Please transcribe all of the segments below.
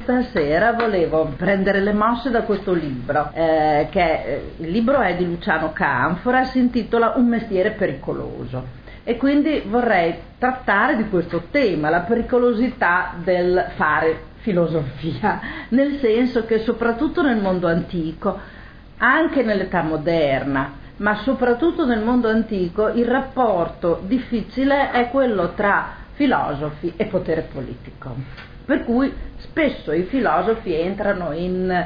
stasera volevo prendere le mosse da questo libro, il libro è di Luciano Canfora, si intitola Un mestiere pericoloso. E quindi vorrei trattare di questo tema, la pericolosità del fare filosofia, nel senso che soprattutto nel mondo antico, anche nell'età moderna, ma soprattutto nel mondo antico, il rapporto difficile è quello tra filosofi e potere politico. Per cui spesso i filosofi entrano in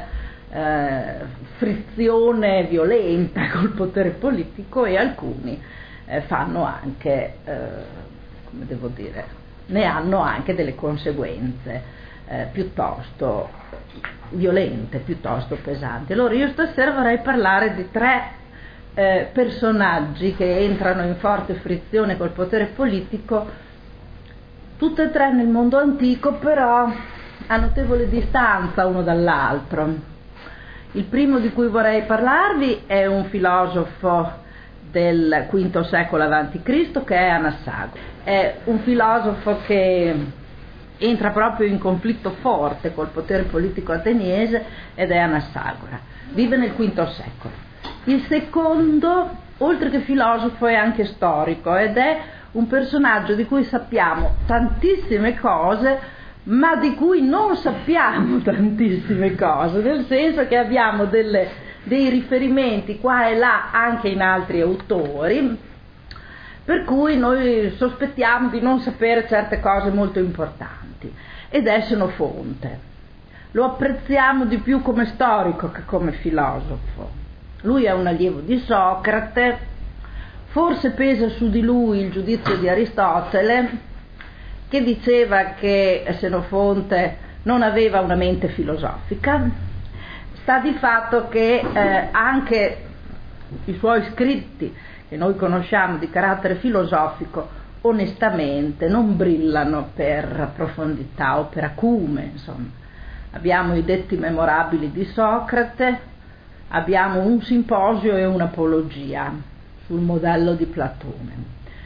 frizione violenta col potere politico e alcuni fanno anche, come devo dire, ne hanno anche delle conseguenze piuttosto violente, piuttosto pesanti. Allora io stasera vorrei parlare di tre personaggi che entrano in forte frizione col potere politico, tutte e tre nel mondo antico, però a notevole distanza uno dall'altro. Il primo di cui vorrei parlarvi è un filosofo del V secolo a.C. che è Anassagora. È un filosofo che entra proprio in conflitto forte col potere politico ateniese ed è Anassagora. Vive nel V secolo. Il secondo, oltre che filosofo, è anche storico ed è un personaggio di cui sappiamo tantissime cose, ma di cui non sappiamo tantissime cose, nel senso che abbiamo dei riferimenti qua e là anche in altri autori, per cui noi sospettiamo di non sapere certe cose molto importanti, ed è Senofonte. Lo apprezziamo di più come storico che come filosofo. Lui è un allievo di Socrate, forse pesa su di lui il giudizio di Aristotele, che diceva che Senofonte non aveva una mente filosofica. Sta di fatto che anche i suoi scritti, che noi conosciamo di carattere filosofico, onestamente non brillano per profondità o per acume, insomma. Abbiamo i detti memorabili di Socrate, abbiamo un simposio e un'apologia sul modello di Platone,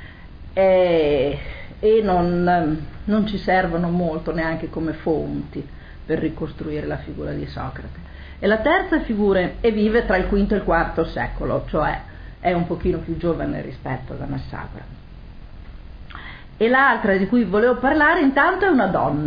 e non ci servono molto neanche come fonti per ricostruire la figura di Socrate. E la terza figura vive tra il V e il IV secolo, cioè è un pochino più giovane rispetto ad Anassagora. E l'altra di cui volevo parlare intanto è una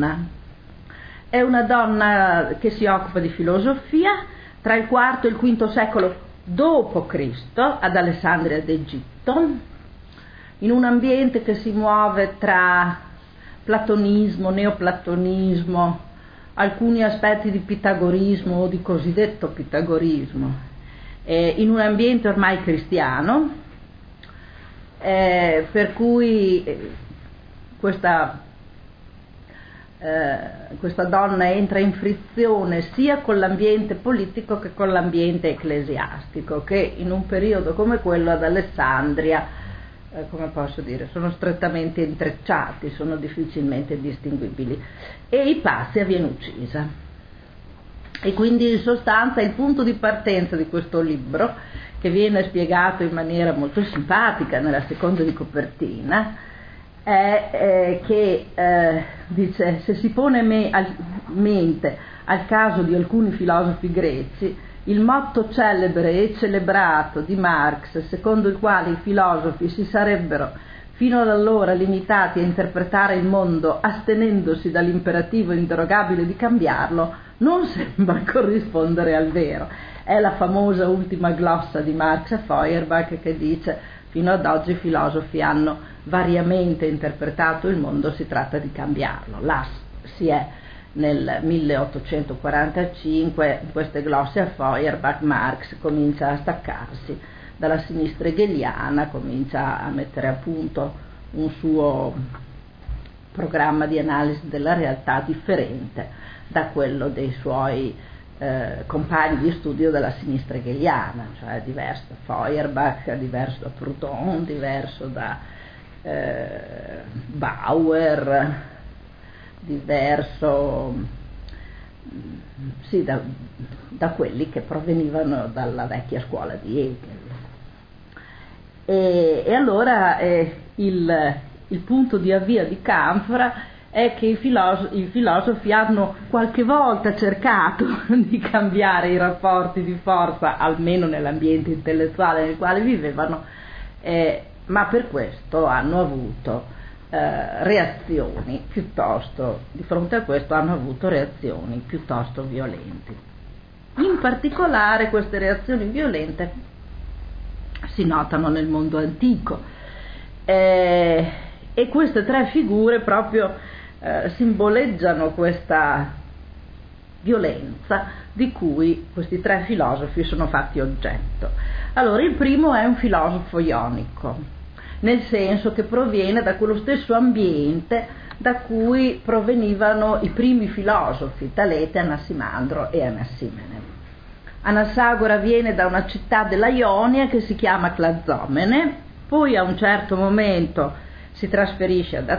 donna che si occupa di filosofia tra il IV e il V secolo d.C. ad Alessandria d'Egitto, in un ambiente che si muove tra platonismo, neoplatonismo, alcuni aspetti di pitagorismo o di cosiddetto pitagorismo, in un ambiente ormai cristiano, per cui questa donna entra in frizione sia con l'ambiente politico che con l'ambiente ecclesiastico, che in un periodo come quello ad Alessandria, come posso dire, sono strettamente intrecciati, sono difficilmente distinguibili, e Ipazia viene uccisa. E quindi in sostanza il punto di partenza di questo libro, che viene spiegato in maniera molto simpatica nella seconda di copertina, è che dice: se si pone mente al caso di alcuni filosofi greci, il motto celebre e celebrato di Marx, secondo il quale i filosofi si sarebbero fino ad allora limitati a interpretare il mondo astenendosi dall'imperativo inderogabile di cambiarlo, non sembra corrispondere al vero. È la famosa ultima glossa di Marx e Feuerbach, che dice: fino ad oggi i filosofi hanno variamente interpretato il mondo, si tratta di cambiarlo. Là si è nel 1845, in queste glosse a Feuerbach, Marx comincia a staccarsi dalla sinistra hegeliana, comincia a mettere a punto un suo programma di analisi della realtà differente da quello dei suoi compagni di studio della sinistra hegeliana, cioè diverso da Feuerbach, diverso da Proudhon, diverso da Bauer, diverso sì, da quelli che provenivano dalla vecchia scuola di Hegel. E allora il punto di avvio di Canfora è che i filosofi hanno qualche volta cercato di cambiare i rapporti di forza, almeno nell'ambiente intellettuale nel quale vivevano, ma per questo hanno avuto reazioni piuttosto, di fronte a questo hanno avuto reazioni piuttosto violenti. In particolare queste reazioni violente si notano nel mondo antico, e queste tre figure proprio simboleggiano questa violenza di cui questi tre filosofi sono fatti oggetto. Allora, il primo è un filosofo ionico, nel senso che proviene da quello stesso ambiente da cui provenivano i primi filosofi, Talete, Anassimandro e Anassimene. Anassagora viene da una città della Ionia che si chiama Clazomene, poi a un certo momento si trasferisce ad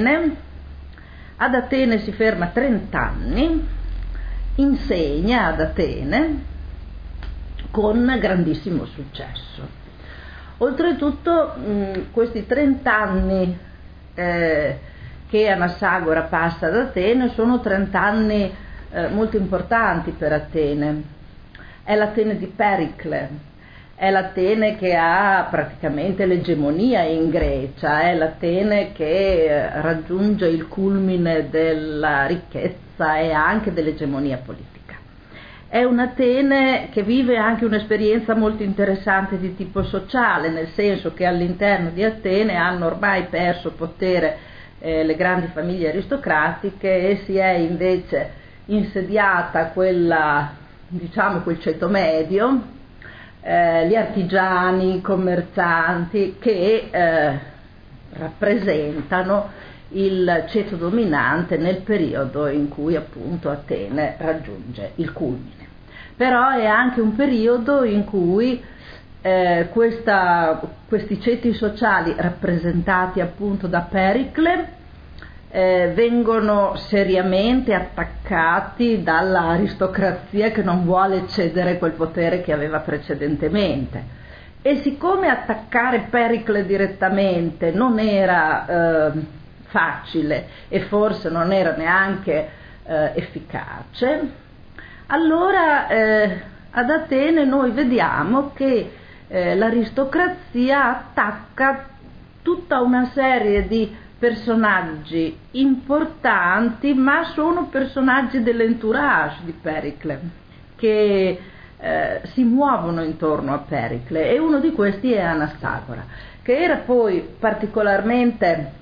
Atene si ferma 30 anni, insegna ad Atene con grandissimo successo. Oltretutto questi 30 anni che Anassagora passa ad Atene sono 30 anni molto importanti per Atene. È l'Atene di Pericle, è l'Atene che ha praticamente l'egemonia in Grecia, è l'Atene che raggiunge il culmine della ricchezza e anche dell'egemonia politica. È un Atene che vive anche un'esperienza molto interessante di tipo sociale, nel senso che all'interno di Atene hanno ormai perso potere le grandi famiglie aristocratiche e si è invece insediata quella, diciamo, quel ceto medio, gli artigiani, i commercianti che rappresentano il ceto dominante nel periodo in cui appunto Atene raggiunge il culmine. Però è anche un periodo in cui questi ceti sociali rappresentati appunto da Pericle vengono seriamente attaccati dall'aristocrazia che non vuole cedere quel potere che aveva precedentemente. E siccome attaccare Pericle direttamente non era facile e forse non era neanche efficace, allora ad Atene noi vediamo che l'aristocrazia attacca tutta una serie di personaggi importanti, ma sono personaggi dell'entourage di Pericle che si muovono intorno a Pericle, e uno di questi è Anassagora, che era poi particolarmente,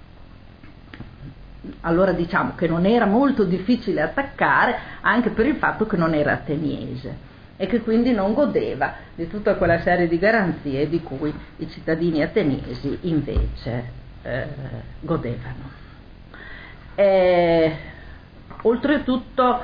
allora diciamo che non era molto difficile attaccare, anche per il fatto che non era ateniese e che quindi non godeva di tutta quella serie di garanzie di cui i cittadini ateniesi invece godevano. Oltretutto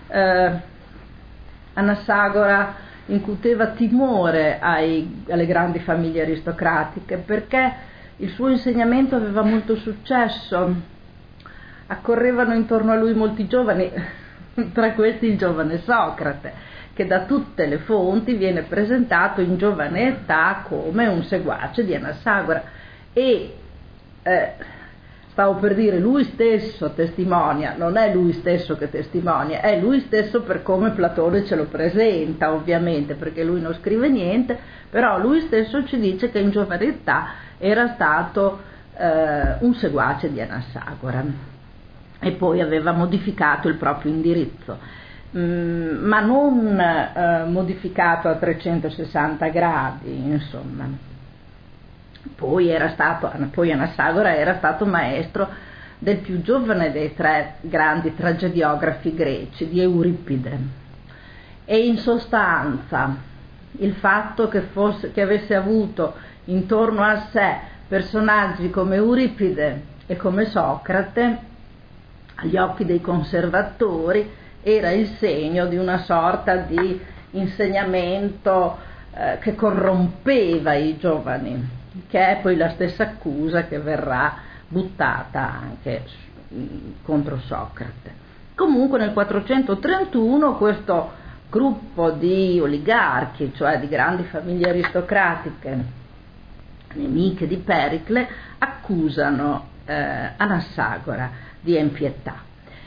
Anassagora incuteva timore alle grandi famiglie aristocratiche, perché il suo insegnamento aveva molto successo. Accorrevano intorno a lui molti giovani, tra questi il giovane Socrate, che da tutte le fonti viene presentato in giovane età come un seguace di Anassagora, e stavo per dire, lui stesso testimonia, non è lui stesso che testimonia, è lui stesso per come Platone ce lo presenta, ovviamente, perché lui non scrive niente, però lui stesso ci dice che in giovane età era stato un seguace di Anassagora e poi aveva modificato il proprio indirizzo, ma non modificato a 360 gradi, insomma. Poi Anassagora era stato maestro del più giovane dei tre grandi tragediografi greci, di Euripide, e in sostanza il fatto che avesse avuto intorno a sé personaggi come Euripide e come Socrate, agli occhi dei conservatori era il segno di una sorta di insegnamento che corrompeva i giovani, che è poi la stessa accusa che verrà buttata anche contro Socrate. Comunque nel 431 questo gruppo di oligarchi, cioè di grandi famiglie aristocratiche nemiche di Pericle, accusano Anassagora di empietà.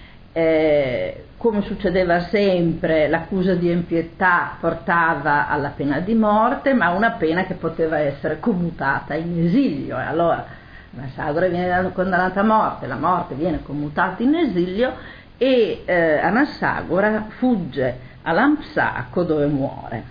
Come succedeva sempre, l'accusa di empietà portava alla pena di morte, ma una pena che poteva essere commutata in esilio, e allora Anassagora viene condannata a morte, la morte viene commutata in esilio e Anassagora fugge a Lampsacco, dove muore.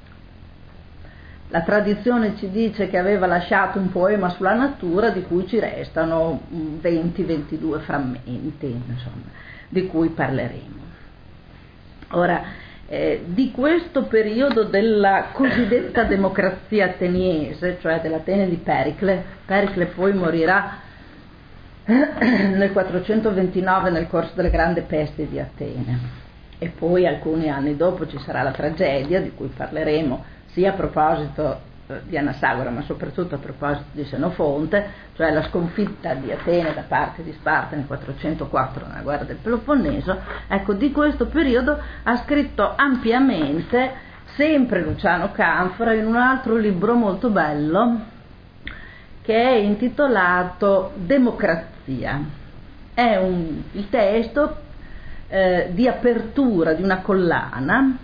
La tradizione ci dice che aveva lasciato un poema sulla natura di cui ci restano 20-22 frammenti, insomma, di cui parleremo. Ora, di questo periodo della cosiddetta democrazia ateniese, cioè dell'Atene di Pericle poi morirà nel 429 nel corso delle grandi pesti di Atene, e poi alcuni anni dopo ci sarà la tragedia di cui parleremo, sia a proposito di Anassagora ma soprattutto a proposito di Senofonte, cioè la sconfitta di Atene da parte di Sparta nel 404 nella guerra del Peloponneso. Ecco, di questo periodo ha scritto ampiamente sempre Luciano Canfora in un altro libro molto bello che è intitolato Democrazia. È il testo di apertura di una collana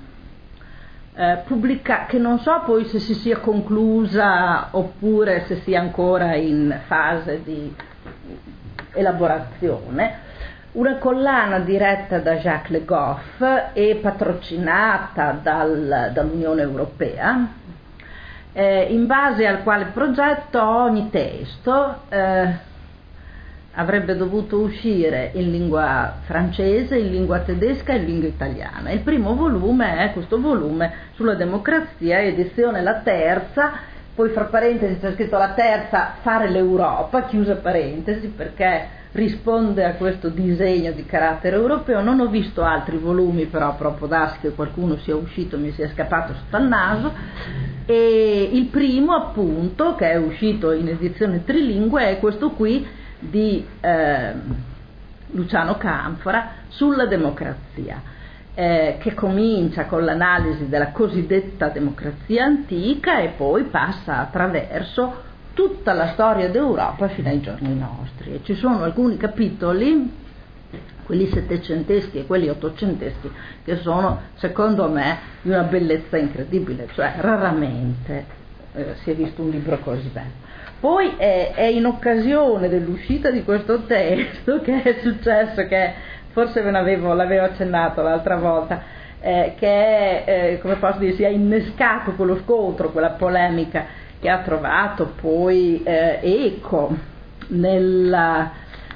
che non so poi se si sia conclusa oppure se sia ancora in fase di elaborazione, una collana diretta da Jacques Le Goff e patrocinata dall'Unione Europea, in base al quale progetto ogni testo avrebbe dovuto uscire in lingua francese, in lingua tedesca e in lingua italiana. Il primo volume è questo volume sulla democrazia, edizione la terza, poi fra parentesi c'è scritto la terza, fare l'Europa, chiusa parentesi, perché risponde a questo disegno di carattere europeo. Non ho visto altri volumi, però può darsi che qualcuno sia uscito, mi sia scappato sotto al naso, e il primo appunto, che è uscito in edizione trilingue, è questo qui di Luciano Canfora sulla democrazia, che comincia con l'analisi della cosiddetta democrazia antica e poi passa attraverso tutta la storia d'Europa fino ai giorni nostri. E ci sono alcuni capitoli, quelli settecenteschi e quelli ottocenteschi, che sono secondo me di una bellezza incredibile, cioè raramente si è visto un libro così bello. Poi è in occasione dell'uscita di questo testo che è successo, che forse l'avevo accennato l'altra volta, che è, come posso dire, si è innescato quello scontro, quella polemica che ha trovato poi eco nel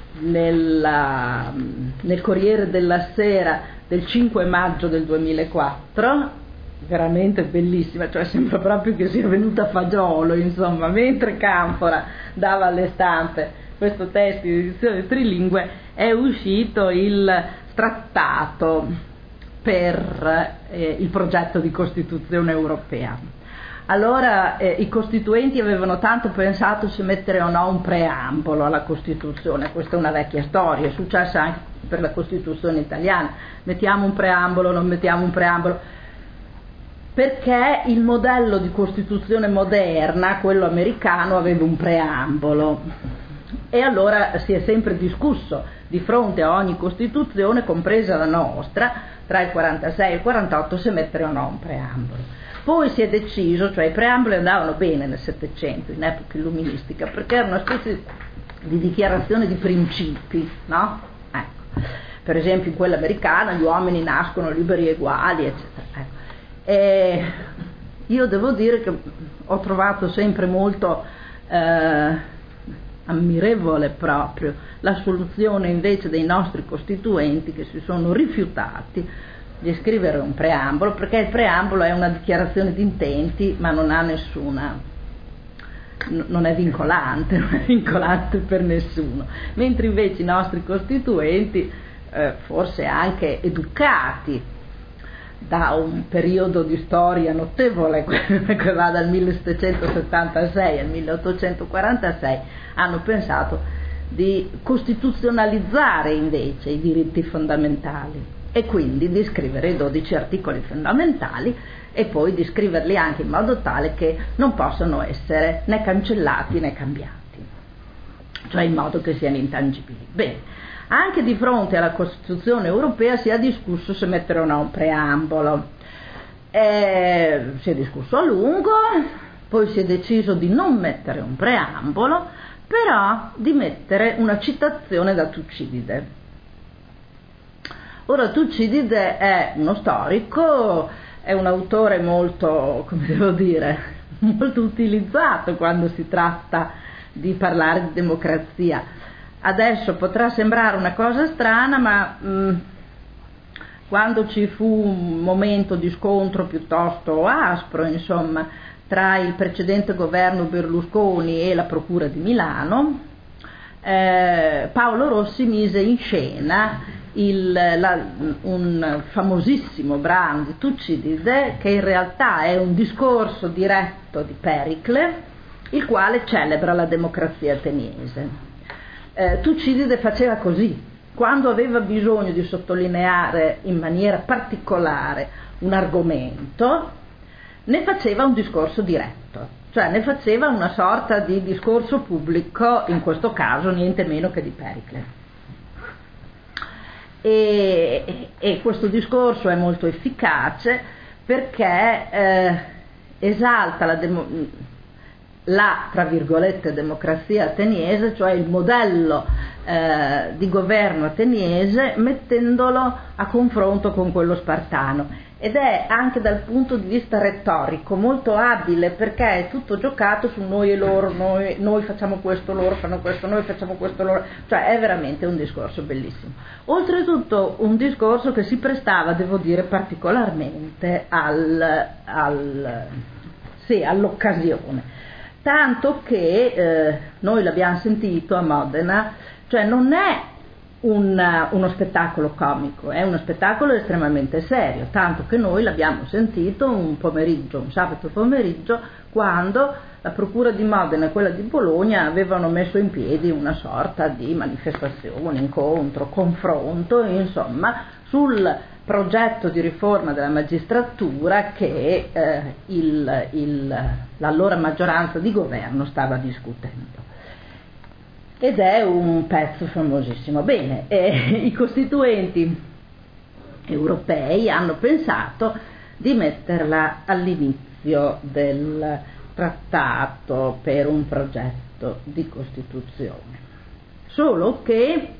Corriere della Sera del 5 maggio del 2004, veramente bellissima, cioè sembra proprio che sia venuta a fagiolo, insomma, mentre Canfora dava alle stampe questo testo in edizione trilingue è uscito il trattato per il progetto di Costituzione europea. Allora i costituenti avevano tanto pensato se mettere o no un preambolo alla Costituzione. Questa è una vecchia storia, è successa anche per la Costituzione italiana, mettiamo un preambolo, non mettiamo un preambolo, perché il modello di Costituzione moderna, quello americano, aveva un preambolo, e allora si è sempre discusso di fronte a ogni Costituzione, compresa la nostra, tra il 46 e il 48, se mettere o no un preambolo. Poi si è deciso, cioè i preamboli andavano bene nel Settecento, in epoca illuministica, perché era una specie di dichiarazione di principi, no? Ecco. Per esempio in quella americana gli uomini nascono liberi e uguali, eccetera. Ecco. E io devo dire che ho trovato sempre molto ammirevole proprio la soluzione invece dei nostri costituenti, che si sono rifiutati di scrivere un preambolo, perché il preambolo è una dichiarazione di intenti, ma non ha non è vincolante per nessuno, mentre invece i nostri costituenti, forse anche educati da un periodo di storia notevole che va dal 1776 al 1846, hanno pensato di costituzionalizzare invece i diritti fondamentali e quindi di scrivere i 12 articoli fondamentali e poi di scriverli anche in modo tale che non possano essere né cancellati né cambiati. cioè in modo che siano intangibili. Bene, anche di fronte alla Costituzione europea si è discusso se mettere o no un preambolo. Si è discusso a lungo, poi si è deciso di non mettere un preambolo, però di mettere una citazione da Tucidide. Ora, Tucidide è uno storico, è un autore molto, come devo dire, molto utilizzato quando si tratta di parlare di democrazia. Adesso potrà sembrare una cosa strana, ma quando ci fu un momento di scontro piuttosto aspro, insomma, tra il precedente governo Berlusconi e la Procura di Milano, Paolo Rossi mise in scena un famosissimo brano di Tucidide, che in realtà è un discorso diretto di Pericle, il quale celebra la democrazia ateniese. Tucidide faceva così: quando aveva bisogno di sottolineare in maniera particolare un argomento, ne faceva un discorso diretto, cioè ne faceva una sorta di discorso pubblico, in questo caso niente meno che di Pericle. E questo discorso è molto efficace perché esalta la tra virgolette democrazia ateniese, cioè il modello di governo ateniese, mettendolo a confronto con quello spartano, ed è anche dal punto di vista retorico molto abile, perché è tutto giocato su noi e loro, noi facciamo questo, loro fanno questo, noi facciamo questo, loro, cioè è veramente un discorso bellissimo. Oltretutto un discorso che si prestava, devo dire, particolarmente all'occasione, tanto che noi l'abbiamo sentito a Modena, cioè non è uno spettacolo comico, è uno spettacolo estremamente serio, tanto che noi l'abbiamo sentito un sabato pomeriggio, quando la Procura di Modena e quella di Bologna avevano messo in piedi una sorta di manifestazione, incontro, confronto, insomma, sul progetto di riforma della magistratura che l'allora maggioranza di governo stava discutendo. Ed è un pezzo famosissimo. Bene, i costituenti europei hanno pensato di metterla all'inizio del trattato per un progetto di Costituzione. Solo che,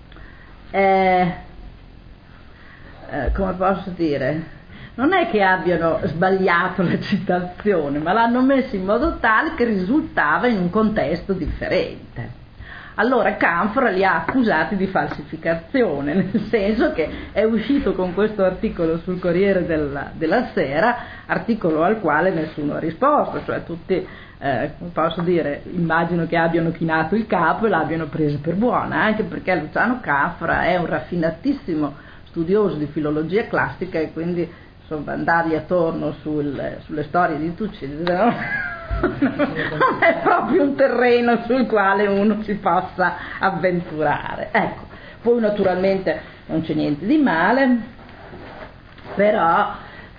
come posso dire, non è che abbiano sbagliato la citazione, ma l'hanno messa in modo tale che risultava in un contesto differente. Allora Canfora li ha accusati di falsificazione, nel senso che è uscito con questo articolo sul Corriere della Sera, articolo al quale nessuno ha risposto, cioè tutti, posso dire, immagino che abbiano chinato il capo e l'abbiano presa per buona, anche perché Luciano Canfora è un raffinatissimo studioso di filologia classica, e quindi insomma andargli attorno sulle storie di Tucidide non è proprio un terreno sul quale uno si possa avventurare. Ecco, poi naturalmente non c'è niente di male, però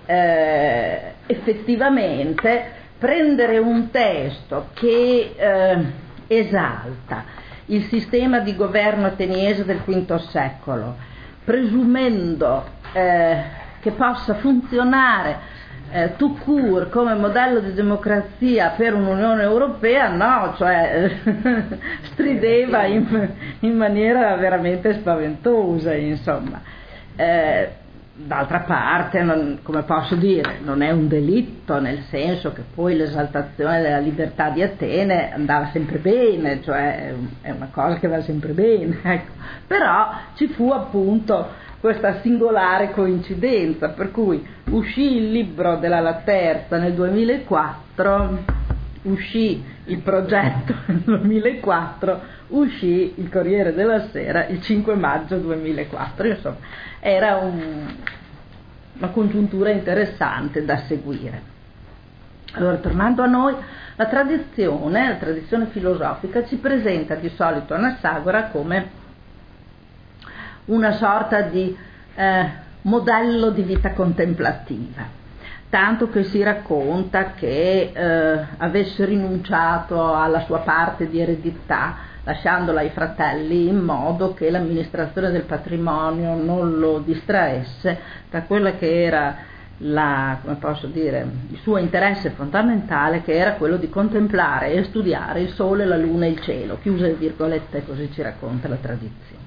effettivamente prendere un testo che esalta il sistema di governo ateniese del V secolo, presumendo che possa funzionare tout court come modello di democrazia per un'Unione Europea, no, cioè strideva in maniera veramente spaventosa, insomma. D'altra parte, come posso dire, non è un delitto, nel senso che poi l'esaltazione della libertà di Atene andava sempre bene, cioè è una cosa che va sempre bene, ecco. Però ci fu appunto questa singolare coincidenza, per cui uscì il libro della Laterza nel 2004, uscì il progetto nel 2004, uscì il Corriere della Sera il 5 maggio 2004, insomma era una congiuntura interessante da seguire. Allora, tornando a noi, la tradizione filosofica ci presenta di solito Anassagora come una sorta di modello di vita contemplativa, tanto che si racconta che avesse rinunciato alla sua parte di eredità lasciandola ai fratelli in modo che l'amministrazione del patrimonio non lo distraesse da quella che era come posso dire, il suo interesse fondamentale, che era quello di contemplare e studiare il sole, la luna e il cielo, chiuse virgolette, così ci racconta la tradizione.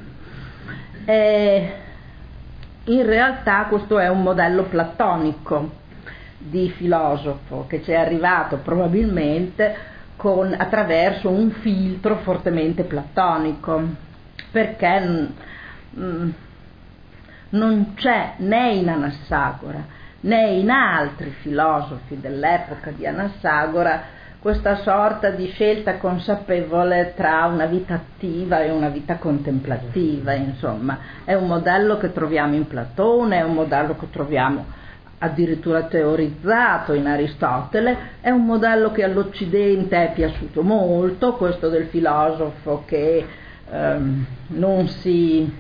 In realtà questo è un modello platonico di filosofo che ci è arrivato probabilmente attraverso un filtro fortemente platonico, perché non c'è né in Anassagora né in altri filosofi dell'epoca di Anassagora questa sorta di scelta consapevole tra una vita attiva e una vita contemplativa. Insomma, è un modello che troviamo in Platone, è un modello che troviamo addirittura teorizzato in Aristotele, è un modello che all'Occidente è piaciuto molto, questo del filosofo che non si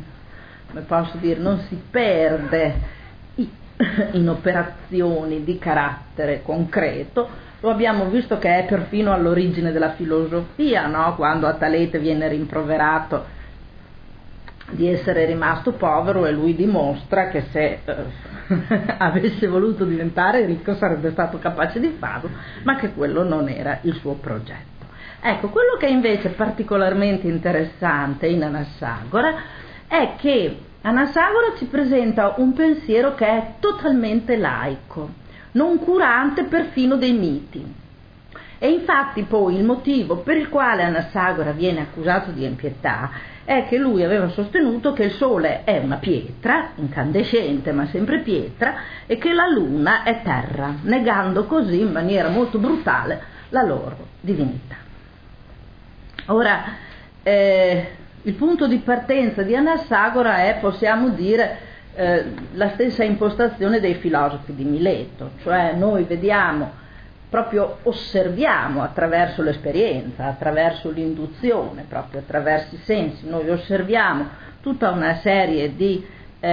perde in operazioni di carattere concreto. Lo abbiamo visto che è perfino all'origine della filosofia, no? Quando a Talete viene rimproverato di essere rimasto povero e lui dimostra che se avesse voluto diventare ricco sarebbe stato capace di farlo, ma che quello non era il suo progetto. Ecco, quello che è invece particolarmente interessante in Anassagora è che Anassagora ci presenta un pensiero che è totalmente laico, non curante perfino dei miti. E infatti poi il motivo per il quale Anassagora viene accusato di impietà è che lui aveva sostenuto che il sole è una pietra, incandescente ma sempre pietra, e che la luna è terra, negando così in maniera molto brutale la loro divinità. Ora, il punto di partenza di Anassagora è, possiamo dire, la stessa impostazione dei filosofi di Mileto, cioè noi vediamo, proprio osserviamo attraverso l'esperienza, attraverso l'induzione, proprio attraverso i sensi, noi osserviamo tutta una serie di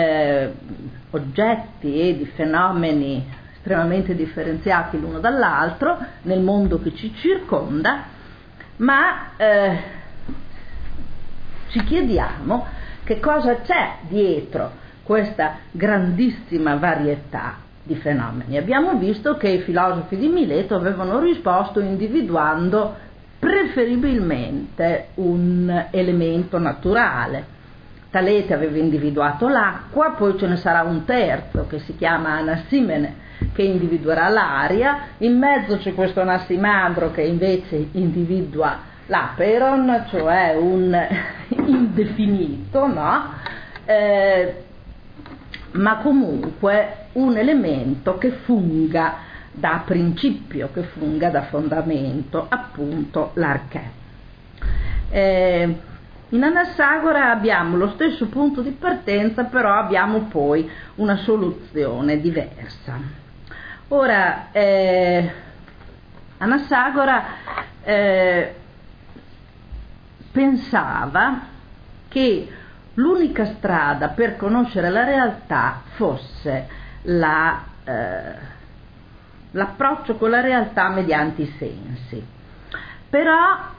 oggetti e di fenomeni estremamente differenziati l'uno dall'altro nel mondo che ci circonda, ma ci chiediamo che cosa c'è dietro questa grandissima varietà di fenomeni. Abbiamo visto che i filosofi di Mileto avevano risposto individuando preferibilmente un elemento naturale. Talete aveva individuato l'acqua, poi ce ne sarà un terzo che si chiama Anassimene, che individuerà l'aria, in mezzo c'è questo Anassimandro che invece individua l'aperon, cioè un indefinito, no? Ma comunque un elemento che funga da principio, che funga da fondamento, appunto l'archè. In Anassagora abbiamo lo stesso punto di partenza, però abbiamo poi una soluzione diversa. Ora, Anassagora pensava che l'unica strada per conoscere la realtà fosse l'approccio con la realtà mediante i sensi. Però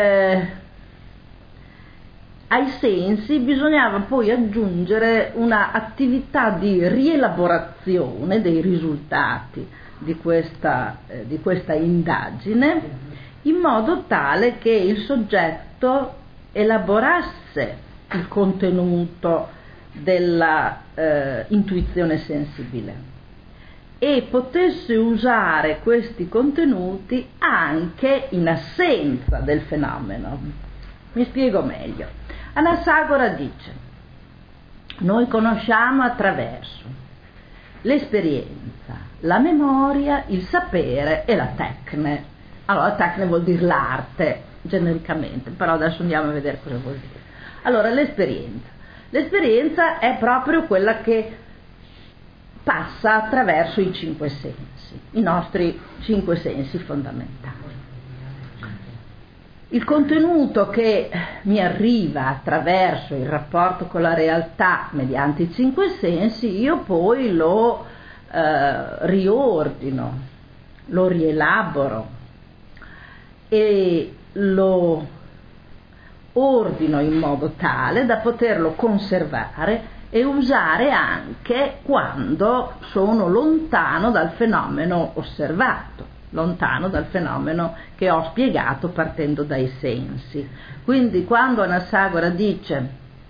ai sensi bisognava poi aggiungere una attività di rielaborazione dei risultati di questa indagine, in modo tale che il soggetto elaborasse il contenuto della intuizione sensibile e potesse usare questi contenuti anche in assenza del fenomeno. Mi spiego meglio. Anassagora dice: noi conosciamo attraverso l'esperienza, la memoria, il sapere e la tecne. Allora, la tecne vuol dire l'arte, genericamente, però adesso andiamo a vedere cosa vuol dire. Allora, l'esperienza è proprio quella che passa attraverso i 5 sensi, i nostri 5 sensi fondamentali. Il contenuto che mi arriva attraverso il rapporto con la realtà mediante i 5 sensi, io poi lo riordino, lo rielaboro e lo ordino in modo tale da poterlo conservare e usare anche quando sono lontano dal fenomeno osservato, lontano dal fenomeno che ho spiegato partendo dai sensi. Quindi quando Anassagora dice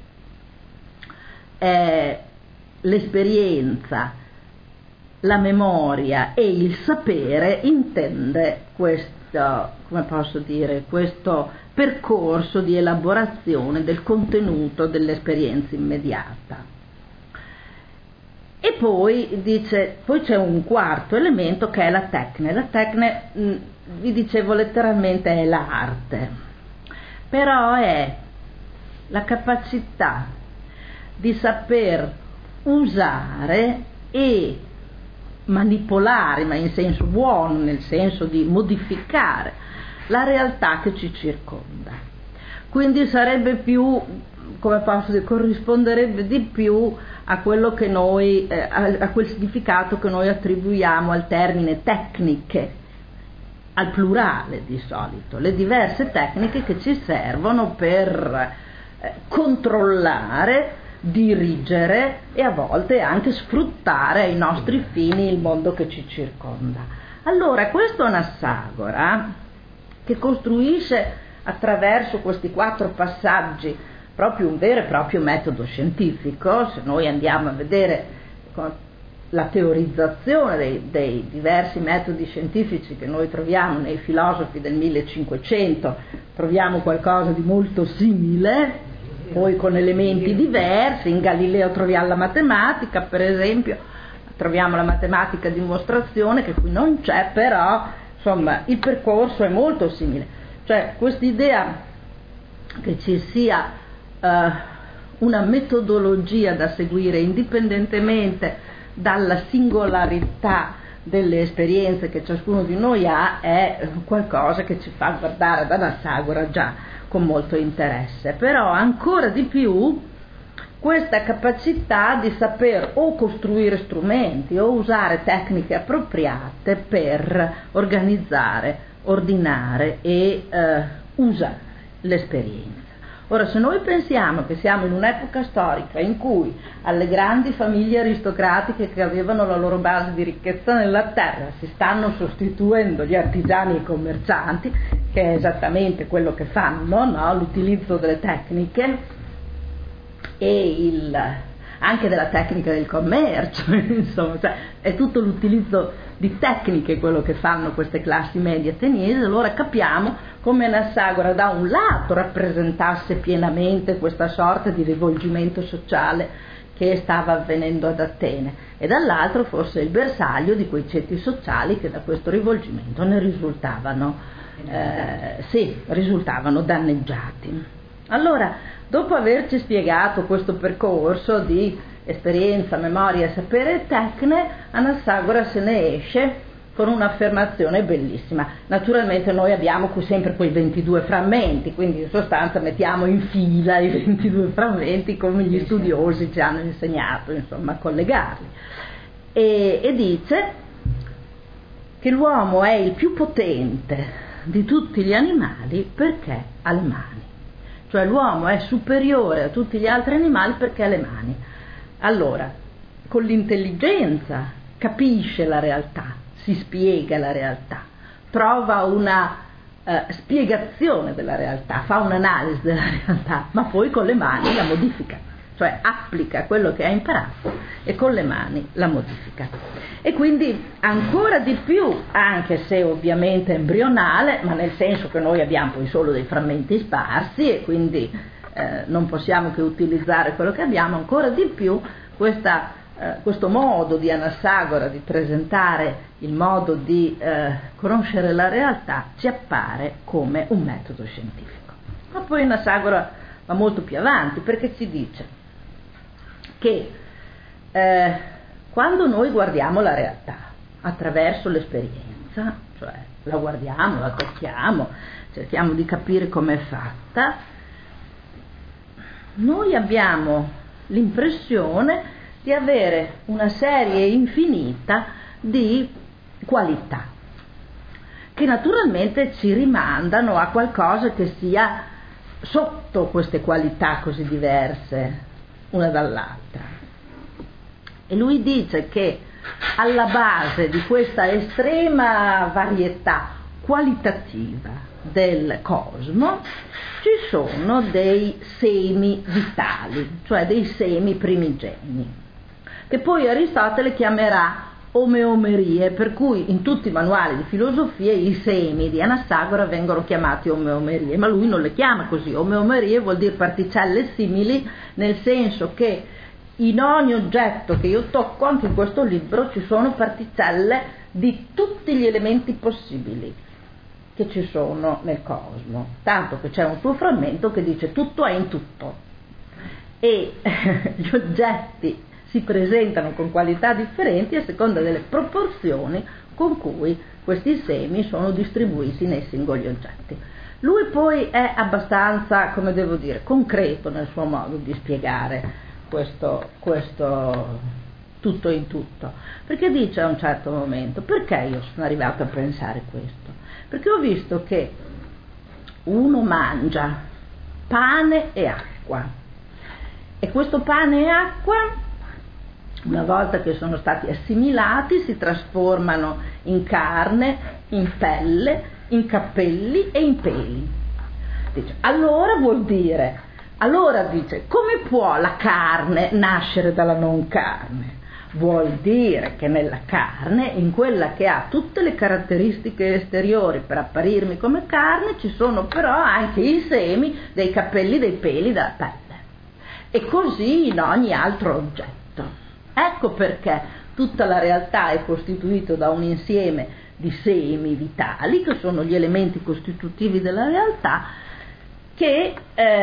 l'esperienza, la memoria e il sapere, intende questo, come posso dire, questo percorso di elaborazione del contenuto dell'esperienza immediata. E poi dice, poi c'è un quarto elemento che è la tecne. La tecne, vi dicevo letteralmente, è l'arte, però è la capacità di saper usare e manipolare, ma in senso buono, nel senso di modificare la realtà che ci circonda. Quindi sarebbe più, come posso dire, corrisponderebbe di più a quello che noi, a quel significato che noi attribuiamo al termine tecniche, al plurale di solito, le diverse tecniche che ci servono per controllare, dirigere e a volte anche sfruttare ai nostri fini il mondo che ci circonda. Allora questo Anassagora, che costruisce attraverso questi 4 passaggi proprio un vero e proprio metodo scientifico, se noi andiamo a vedere la teorizzazione dei diversi metodi scientifici che noi troviamo nei filosofi del 1500, troviamo qualcosa di molto simile, poi con elementi diversi. In Galileo troviamo la matematica, per esempio, troviamo la matematica di dimostrazione, che qui non c'è, però insomma il percorso è molto simile. Cioè quest'idea che ci sia una metodologia da seguire indipendentemente dalla singolarità delle esperienze che ciascuno di noi ha è qualcosa che ci fa guardare ad Anassagora già con molto interesse. Però ancora di più questa capacità di saper o costruire strumenti o usare tecniche appropriate per organizzare, ordinare e usare l'esperienza. Ora, se noi pensiamo che siamo in un'epoca storica in cui alle grandi famiglie aristocratiche che avevano la loro base di ricchezza nella terra si stanno sostituendo gli artigiani e i commercianti, che è esattamente quello che fanno, no? L'utilizzo delle tecniche e anche della tecnica del commercio, insomma, cioè è tutto l'utilizzo di tecniche quello che fanno queste classi medie ateniesi. Allora capiamo come Anassagora da un lato rappresentasse pienamente questa sorta di rivolgimento sociale che stava avvenendo ad Atene e dall'altro fosse il bersaglio di quei ceti sociali che da questo rivolgimento ne risultavano danneggiati. Allora, dopo averci spiegato questo percorso di esperienza, memoria, sapere e tecne, Anassagora se ne esce con un'affermazione bellissima. Naturalmente noi abbiamo sempre quei 22 frammenti, quindi in sostanza mettiamo in fila i 22 frammenti come gli studiosi ci hanno insegnato, insomma, a collegarli. E dice che l'uomo è il più potente di tutti gli animali perché ha le mani. Cioè l'uomo è superiore a tutti gli altri animali perché ha le mani. Allora, con l'intelligenza capisce la realtà, si spiega la realtà, trova una spiegazione della realtà, fa un'analisi della realtà, ma poi con le mani la modifica, cioè applica quello che ha imparato e con le mani la modifica. E quindi ancora di più, anche se ovviamente embrionale, ma nel senso che noi abbiamo poi solo dei frammenti sparsi e quindi non possiamo che utilizzare quello che abbiamo, ancora di più questo modo di Anassagora di presentare il modo di conoscere la realtà ci appare come un metodo scientifico. Ma poi Anassagora va molto più avanti, perché ci dice che quando noi guardiamo la realtà attraverso l'esperienza, cioè la guardiamo, la tocchiamo, cerchiamo di capire com'è fatta, noi abbiamo l'impressione di avere una serie infinita di qualità che naturalmente ci rimandano a qualcosa che sia sotto queste qualità così diverse una dall'altra. E lui dice che alla base di questa estrema varietà qualitativa del cosmo ci sono dei semi vitali, cioè dei semi primigeni, che poi Aristotele chiamerà omeomerie, per cui in tutti i manuali di filosofia i semi di Anastagora vengono chiamati omeomerie, ma lui non le chiama così. Omeomerie vuol dire particelle simili, nel senso che in ogni oggetto che io tocco, anche in questo libro, ci sono particelle di tutti gli elementi possibili che ci sono nel cosmo, tanto che c'è un suo frammento che dice tutto è in tutto, e gli oggetti si presentano con qualità differenti a seconda delle proporzioni con cui questi semi sono distribuiti nei singoli oggetti. Lui poi è abbastanza, come devo dire, concreto nel suo modo di spiegare questo tutto in tutto, perché dice a un certo momento: perché io sono arrivato a pensare questo? Perché ho visto che uno mangia pane e acqua, e questo pane e acqua, una volta che sono stati assimilati, si trasformano in carne, in pelle, in capelli e in peli. Dice, allora vuol dire, allora dice, come può la carne nascere dalla non carne? Vuol dire che nella carne, in quella che ha tutte le caratteristiche esteriori per apparirmi come carne, ci sono però anche i semi dei capelli, dei peli, della pelle. E così in ogni altro oggetto. Ecco perché tutta la realtà è costituita da un insieme di semi vitali, che sono gli elementi costitutivi della realtà, che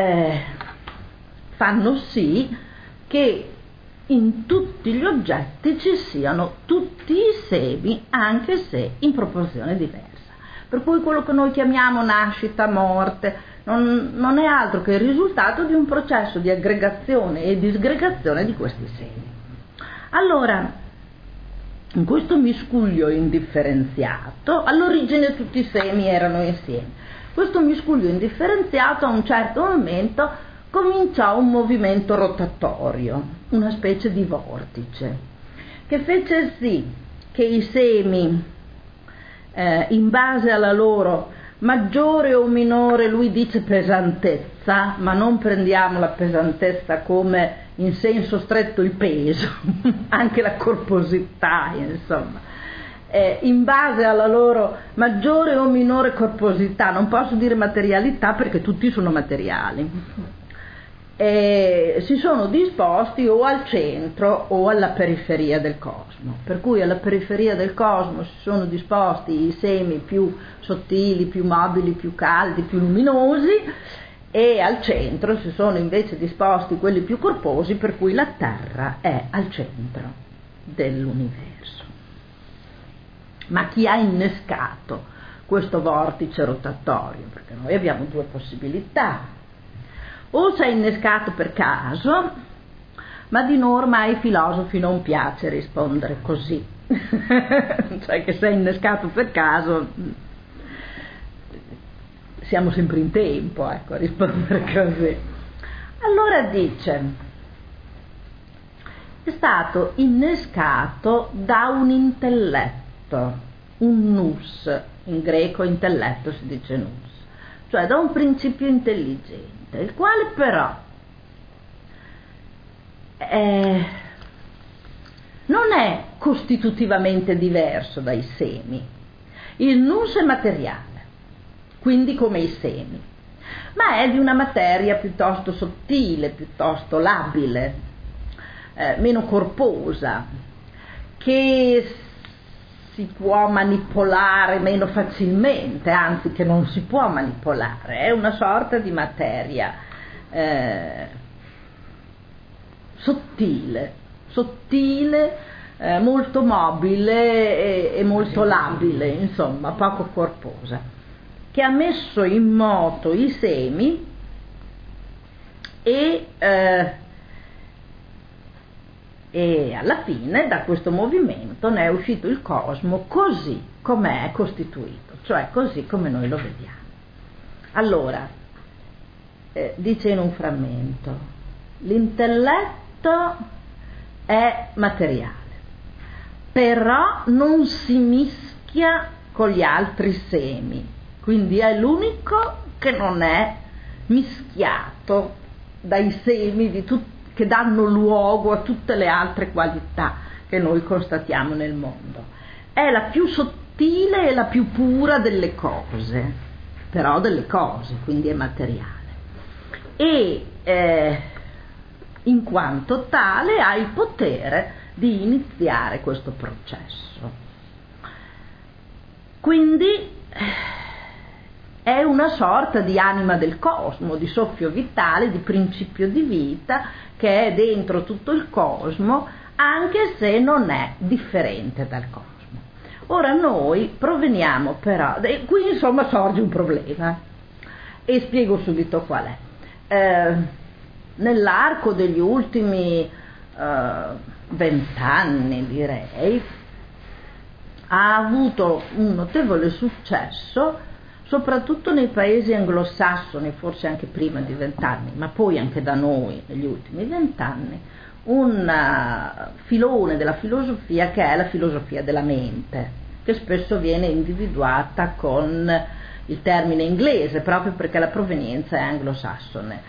fanno sì che in tutti gli oggetti ci siano tutti i semi, anche se in proporzione diversa. Per cui quello che noi chiamiamo nascita, morte, non è altro che il risultato di un processo di aggregazione e disgregazione di questi semi. Allora, in questo miscuglio indifferenziato, all'origine tutti i semi erano insieme. Questo miscuglio indifferenziato a un certo momento cominciò un movimento rotatorio, una specie di vortice, che fece sì che i semi, in base alla loro maggiore o minore, lui dice pesantezza, ma non prendiamo la pesantezza come in senso stretto il peso, anche la corposità, insomma, in base alla loro maggiore o minore corposità, non posso dire materialità perché tutti sono materiali, si sono disposti o al centro o alla periferia del cosmo, per cui alla periferia del cosmo si sono disposti i semi più sottili, più mobili, più caldi, più luminosi, e al centro si sono invece disposti quelli più corposi, per cui la Terra è al centro dell'universo. Ma chi ha innescato questo vortice rotatorio? Perché noi abbiamo due possibilità: o si è innescato per caso, ma di norma ai filosofi non piace rispondere così, cioè che sei innescato per caso, siamo sempre in tempo, ecco, a rispondere così. Allora dice, è stato innescato da un intelletto, un nous, in greco intelletto si dice nous, cioè da un principio intelligente, il quale però non è costitutivamente diverso dai semi. Il nous è materiale, quindi come i semi, ma è di una materia piuttosto sottile, piuttosto labile, meno corposa, che si può manipolare meno facilmente, anzi che non si può manipolare, è una sorta di materia sottile, molto mobile e molto labile, insomma, poco corposa, che ha messo in moto i semi e alla fine da questo movimento ne è uscito il cosmo così come è costituito, cioè così come noi lo vediamo. Allora, dice in un frammento: l'intelletto è materiale, però non si mischia con gli altri semi, quindi è l'unico che non è mischiato dai semi che danno luogo a tutte le altre qualità che noi constatiamo nel mondo. È la più sottile e la più pura delle cose, però delle cose, quindi è materiale. E in quanto tale ha il potere di iniziare questo processo. Quindi è una sorta di anima del cosmo, di soffio vitale, di principio di vita che è dentro tutto il cosmo, anche se non è differente dal cosmo. Ora noi proveniamo però, qui insomma sorge un problema e spiego subito qual è. Nell'arco degli ultimi 20 anni, direi, ha avuto un notevole successo, soprattutto nei paesi anglosassoni, forse anche prima di 20 anni, ma poi anche da noi negli ultimi 20 anni, un filone della filosofia che è la filosofia della mente, che spesso viene individuata con il termine inglese, proprio perché la provenienza è anglosassone.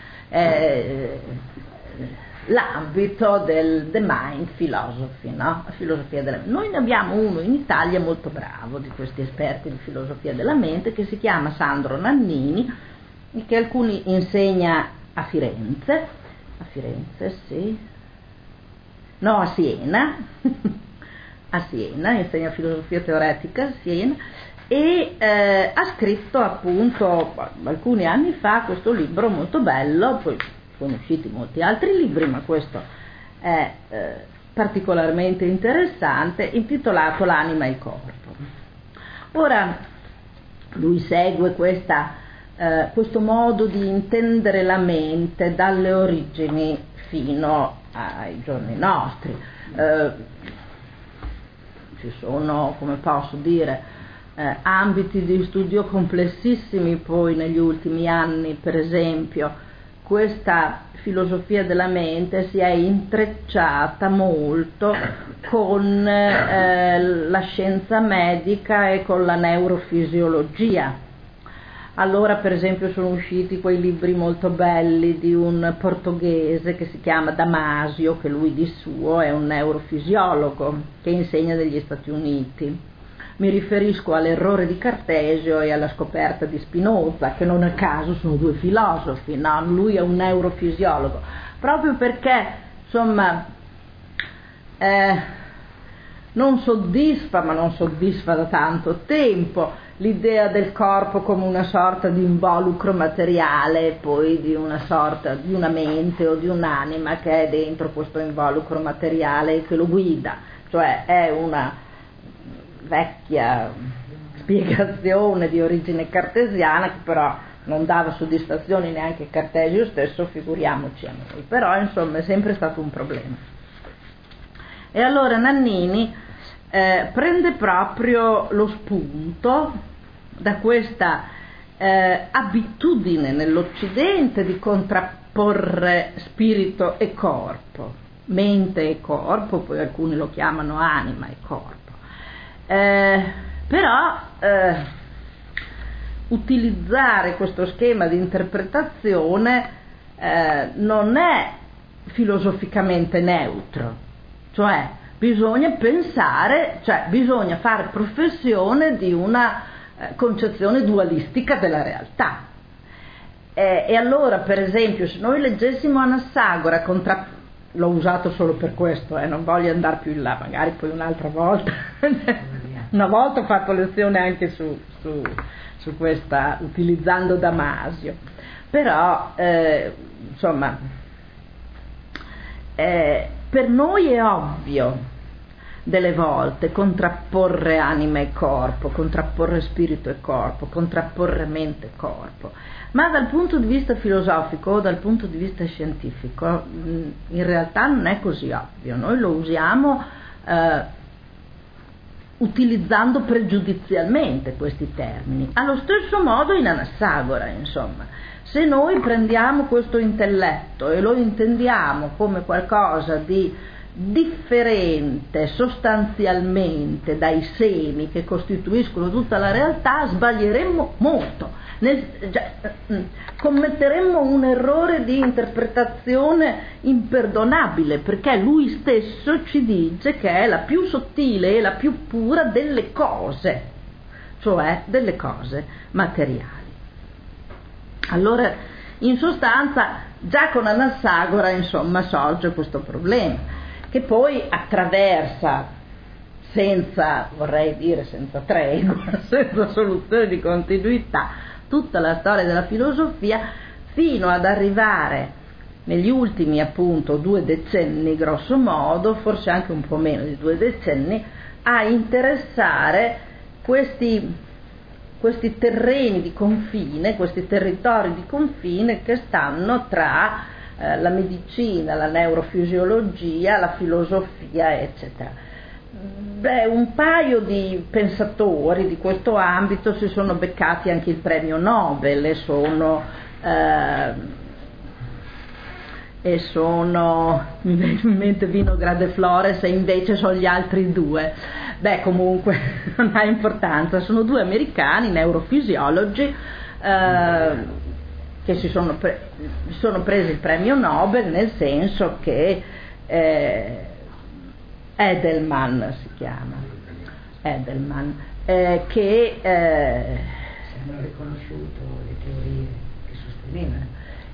L'ambito del the mind philosophy, no? La filosofia della mente. Noi ne abbiamo uno in Italia molto bravo di questi esperti di filosofia della mente, che si chiama Sandro Nannini, che alcuni insegna a Firenze, sì, no, a Siena, a Siena, insegna filosofia teoretica a Siena, e ha scritto appunto alcuni anni fa questo libro molto bello, poi sono usciti molti altri libri, ma questo è particolarmente interessante, intitolato L'anima e il corpo. Ora lui segue questo modo di intendere la mente dalle origini fino ai giorni nostri. Ci sono, come posso dire, ambiti di studio complessissimi poi negli ultimi anni. Per esempio, questa filosofia della mente si è intrecciata molto con la scienza medica e con la neurofisiologia. Allora, per esempio, sono usciti quei libri molto belli di un portoghese che si chiama Damasio, che lui di suo è un neurofisiologo che insegna negli Stati Uniti. Mi riferisco all'errore di Cartesio e alla scoperta di Spinoza, che non a caso sono due filosofi, no? Lui è un neurofisiologo, proprio perché, insomma, non soddisfa da tanto tempo, l'idea del corpo come una sorta di involucro materiale e poi di una sorta di una mente o di un'anima che è dentro questo involucro materiale e che lo guida, cioè è una vecchia spiegazione di origine cartesiana che però non dava soddisfazioni neanche a Cartesio stesso, figuriamoci a noi, però insomma è sempre stato un problema. E allora Nannini prende proprio lo spunto da questa abitudine nell'Occidente di contrapporre spirito e corpo, mente e corpo, poi alcuni lo chiamano anima e corpo. Però utilizzare questo schema di interpretazione non è filosoficamente neutro, cioè bisogna pensare, cioè bisogna fare professione di una concezione dualistica della realtà. E allora, per esempio, se noi leggessimo Anassagora l'ho usato solo per questo, non voglio andare più in là, magari poi un'altra volta. Una volta ho fatto lezione anche su questa, utilizzando Damasio, però insomma per noi è ovvio delle volte contrapporre anima e corpo, contrapporre spirito e corpo, contrapporre mente e corpo, ma dal punto di vista filosofico o dal punto di vista scientifico in realtà non è così ovvio. Noi lo usiamo utilizzando pregiudizialmente questi termini. Allo stesso modo in Anassagora, insomma, se noi prendiamo questo intelletto e lo intendiamo come qualcosa di differente sostanzialmente dai semi che costituiscono tutta la realtà, sbaglieremmo molto, commetteremmo un errore di interpretazione imperdonabile, perché lui stesso ci dice che è la più sottile e la più pura delle cose, cioè delle cose materiali. Allora, in sostanza, già con Anassagora, insomma, sorge questo problema, che poi attraversa senza, vorrei dire, senza tregua, senza soluzione di continuità, tutta la storia della filosofia, fino ad arrivare negli ultimi appunto 2 decenni grosso modo, forse anche un po' meno di 2 decenni, a interessare questi terreni di confine, questi territori di confine che stanno tra la medicina, la neurofisiologia, la filosofia, eccetera. Un paio di pensatori di questo ambito si sono beccati anche il premio Nobel e sono mi viene in mente Vinograd e Flores, e invece sono gli altri 2. Comunque non ha importanza, sono 2 americani, neurofisiologi, che si sono presi il premio Nobel, nel senso che Edelman si chiama, che hanno riconosciuto le teorie che sostenevano,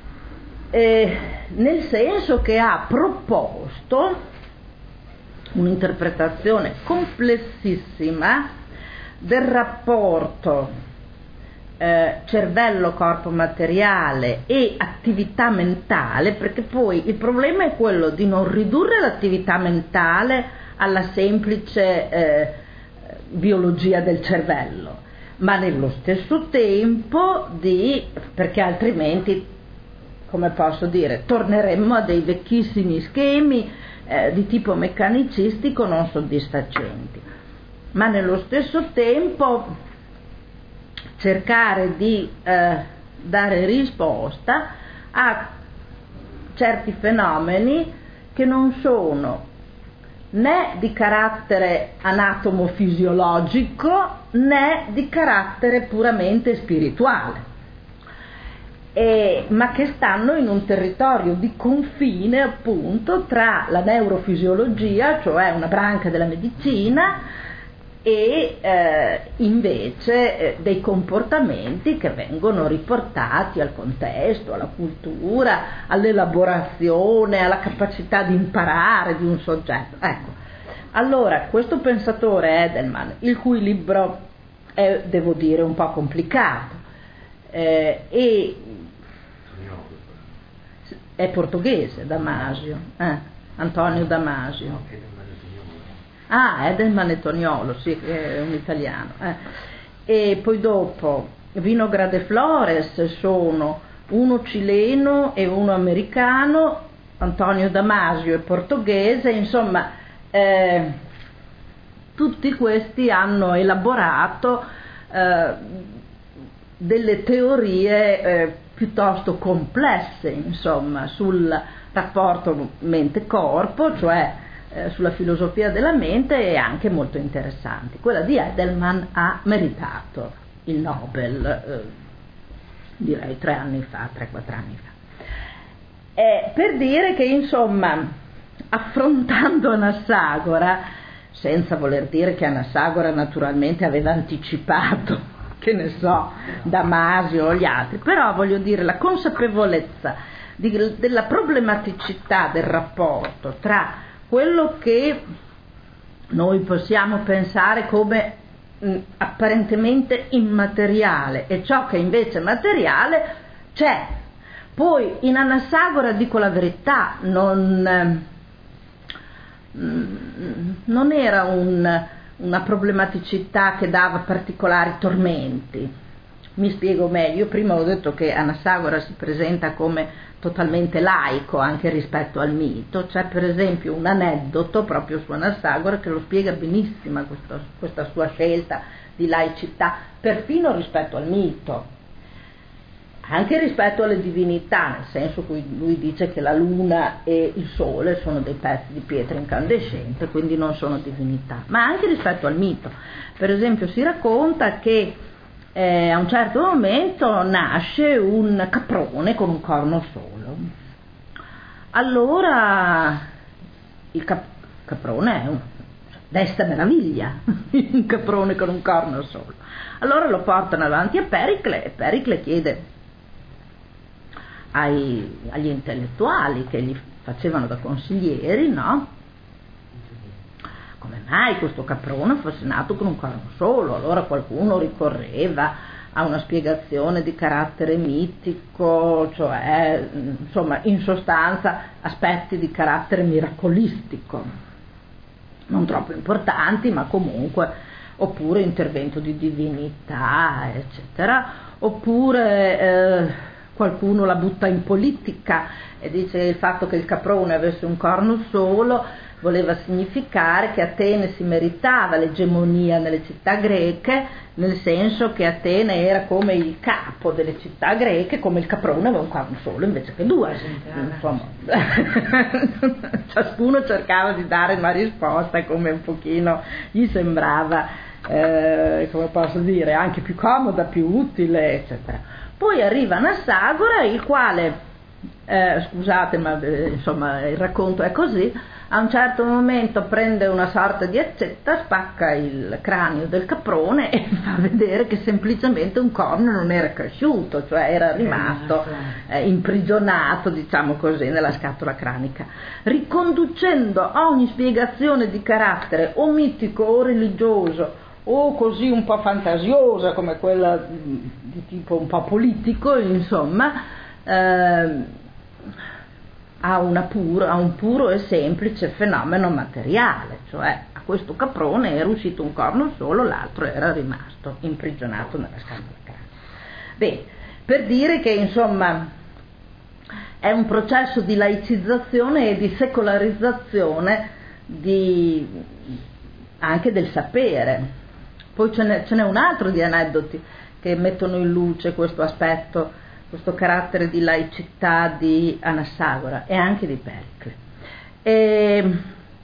nel senso che ha proposto un'interpretazione complessissima del rapporto cervello, corpo materiale e attività mentale, perché poi il problema è quello di non ridurre l'attività mentale alla semplice biologia del cervello, ma nello stesso tempo perché altrimenti, come posso dire, torneremmo a dei vecchissimi schemi di tipo meccanicistico non soddisfacenti, ma nello stesso tempo cercare di dare risposta a certi fenomeni che non sono né di carattere anatomofisiologico né di carattere puramente spirituale, ma che stanno in un territorio di confine appunto tra la neurofisiologia, cioè una branca della medicina, e invece dei comportamenti che vengono riportati al contesto, alla cultura, all'elaborazione, alla capacità di imparare di un soggetto. Ecco, allora questo pensatore Edelman, il cui libro è, devo dire, un po' complicato, e è portoghese, Damasio, Antonio Damasio. Edelman e Toniolo, sì, è un italiano. E poi dopo Vinograd e Flores sono uno cileno e uno americano, Antonio Damasio è portoghese, insomma tutti questi hanno elaborato delle teorie piuttosto complesse, insomma, sul rapporto mente-corpo, cioè sulla filosofia della mente, e anche molto interessanti. Quella di Edelman ha meritato il Nobel, direi 3-4 anni fa. Per dire che, insomma, affrontando Anassagora, senza voler dire che Anassagora naturalmente aveva anticipato, che ne so, Damasio o gli altri, però voglio dire, la consapevolezza della problematicità del rapporto tra quello che noi possiamo pensare come apparentemente immateriale e ciò che invece è materiale c'è. Poi in Anassagora, dico la verità, non era una problematicità che dava particolari tormenti, Mi spiego meglio. Io prima ho detto che Anassagora si presenta come totalmente laico anche rispetto al mito. C'è per esempio un aneddoto proprio su Anassagora che lo spiega benissimo questa sua scelta di laicità, perfino rispetto al mito, anche rispetto alle divinità, nel senso che lui dice che la luna e il sole sono dei pezzi di pietra incandescente, quindi non sono divinità, ma anche rispetto al mito. Per esempio si racconta che a un certo momento nasce un caprone con un corno solo. Allora il caprone desta meraviglia, un caprone con un corno solo. Allora lo portano avanti a Pericle e Pericle chiede agli intellettuali che gli facevano da consiglieri, no? Come mai questo caprone fosse nato con un corno solo? Allora qualcuno ricorreva a una spiegazione di carattere mitico, cioè insomma in sostanza aspetti di carattere miracolistico, non troppo importanti, ma comunque, oppure intervento di divinità, eccetera, oppure qualcuno la butta in politica e dice che il fatto che il caprone avesse un corno solo voleva significare che Atene si meritava l'egemonia nelle città greche, nel senso che Atene era come il capo delle città greche, come il caprone aveva un corno solo invece che due. Insomma, ciascuno cercava di dare una risposta come un pochino gli sembrava, come posso dire, anche più comoda, più utile, eccetera. Poi arriva Anassagora, il quale, scusate ma insomma il racconto è così, a un certo momento prende una sorta di accetta, spacca il cranio del caprone e fa vedere che semplicemente un corno non era cresciuto, cioè era rimasto imprigionato, diciamo così, nella scatola cranica, riconducendo ogni spiegazione di carattere o mitico o religioso o così un po' fantasiosa come quella di tipo un po' politico, insomma, a un puro e semplice fenomeno materiale, cioè a questo caprone era uscito un corno solo, l'altro era rimasto imprigionato nella scatola cranica. Bene, per dire che insomma è un processo di laicizzazione e di secolarizzazione anche del sapere. Poi ce n'è un altro di aneddoti che mettono in luce questo aspetto, questo carattere di laicità di Anassagora e anche di Pericle.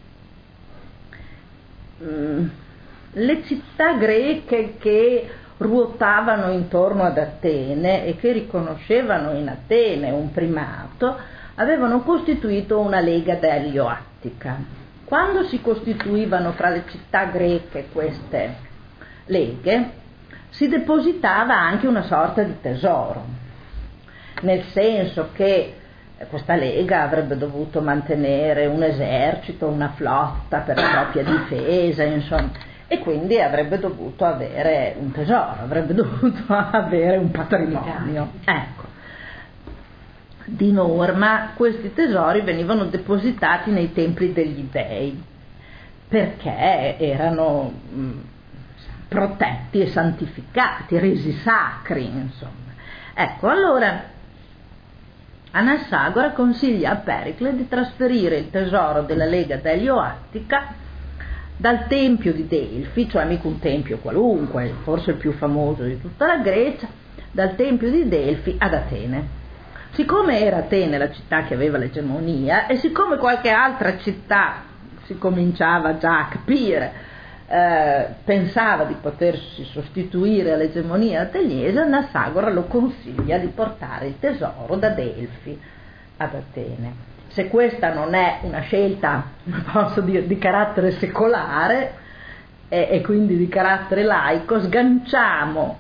Le città greche che ruotavano intorno ad Atene e che riconoscevano in Atene un primato avevano costituito una lega delio-attica. Quando si costituivano fra le città greche queste leghe, si depositava anche una sorta di tesoro, nel senso che questa lega avrebbe dovuto mantenere un esercito, una flotta per la propria difesa, insomma, e quindi avrebbe dovuto avere un tesoro, avrebbe dovuto avere un patrimonio. Ecco, di norma questi tesori venivano depositati nei templi degli dei perché erano protetti e santificati, resi sacri, insomma. Ecco, allora Anassagora consiglia a Pericle di trasferire il tesoro della lega delio-attica dal tempio di Delfi, cioè mica un tempio qualunque, forse il più famoso di tutta la Grecia, dal tempio di Delfi ad Atene. Siccome era Atene la città che aveva l'egemonia e siccome qualche altra città si cominciava già a capire, pensava di potersi sostituire all'egemonia ateniese, Anassagora lo consiglia di portare il tesoro da Delfi ad Atene. Se questa non è una scelta, posso dire, di carattere secolare e quindi di carattere laico, sganciamo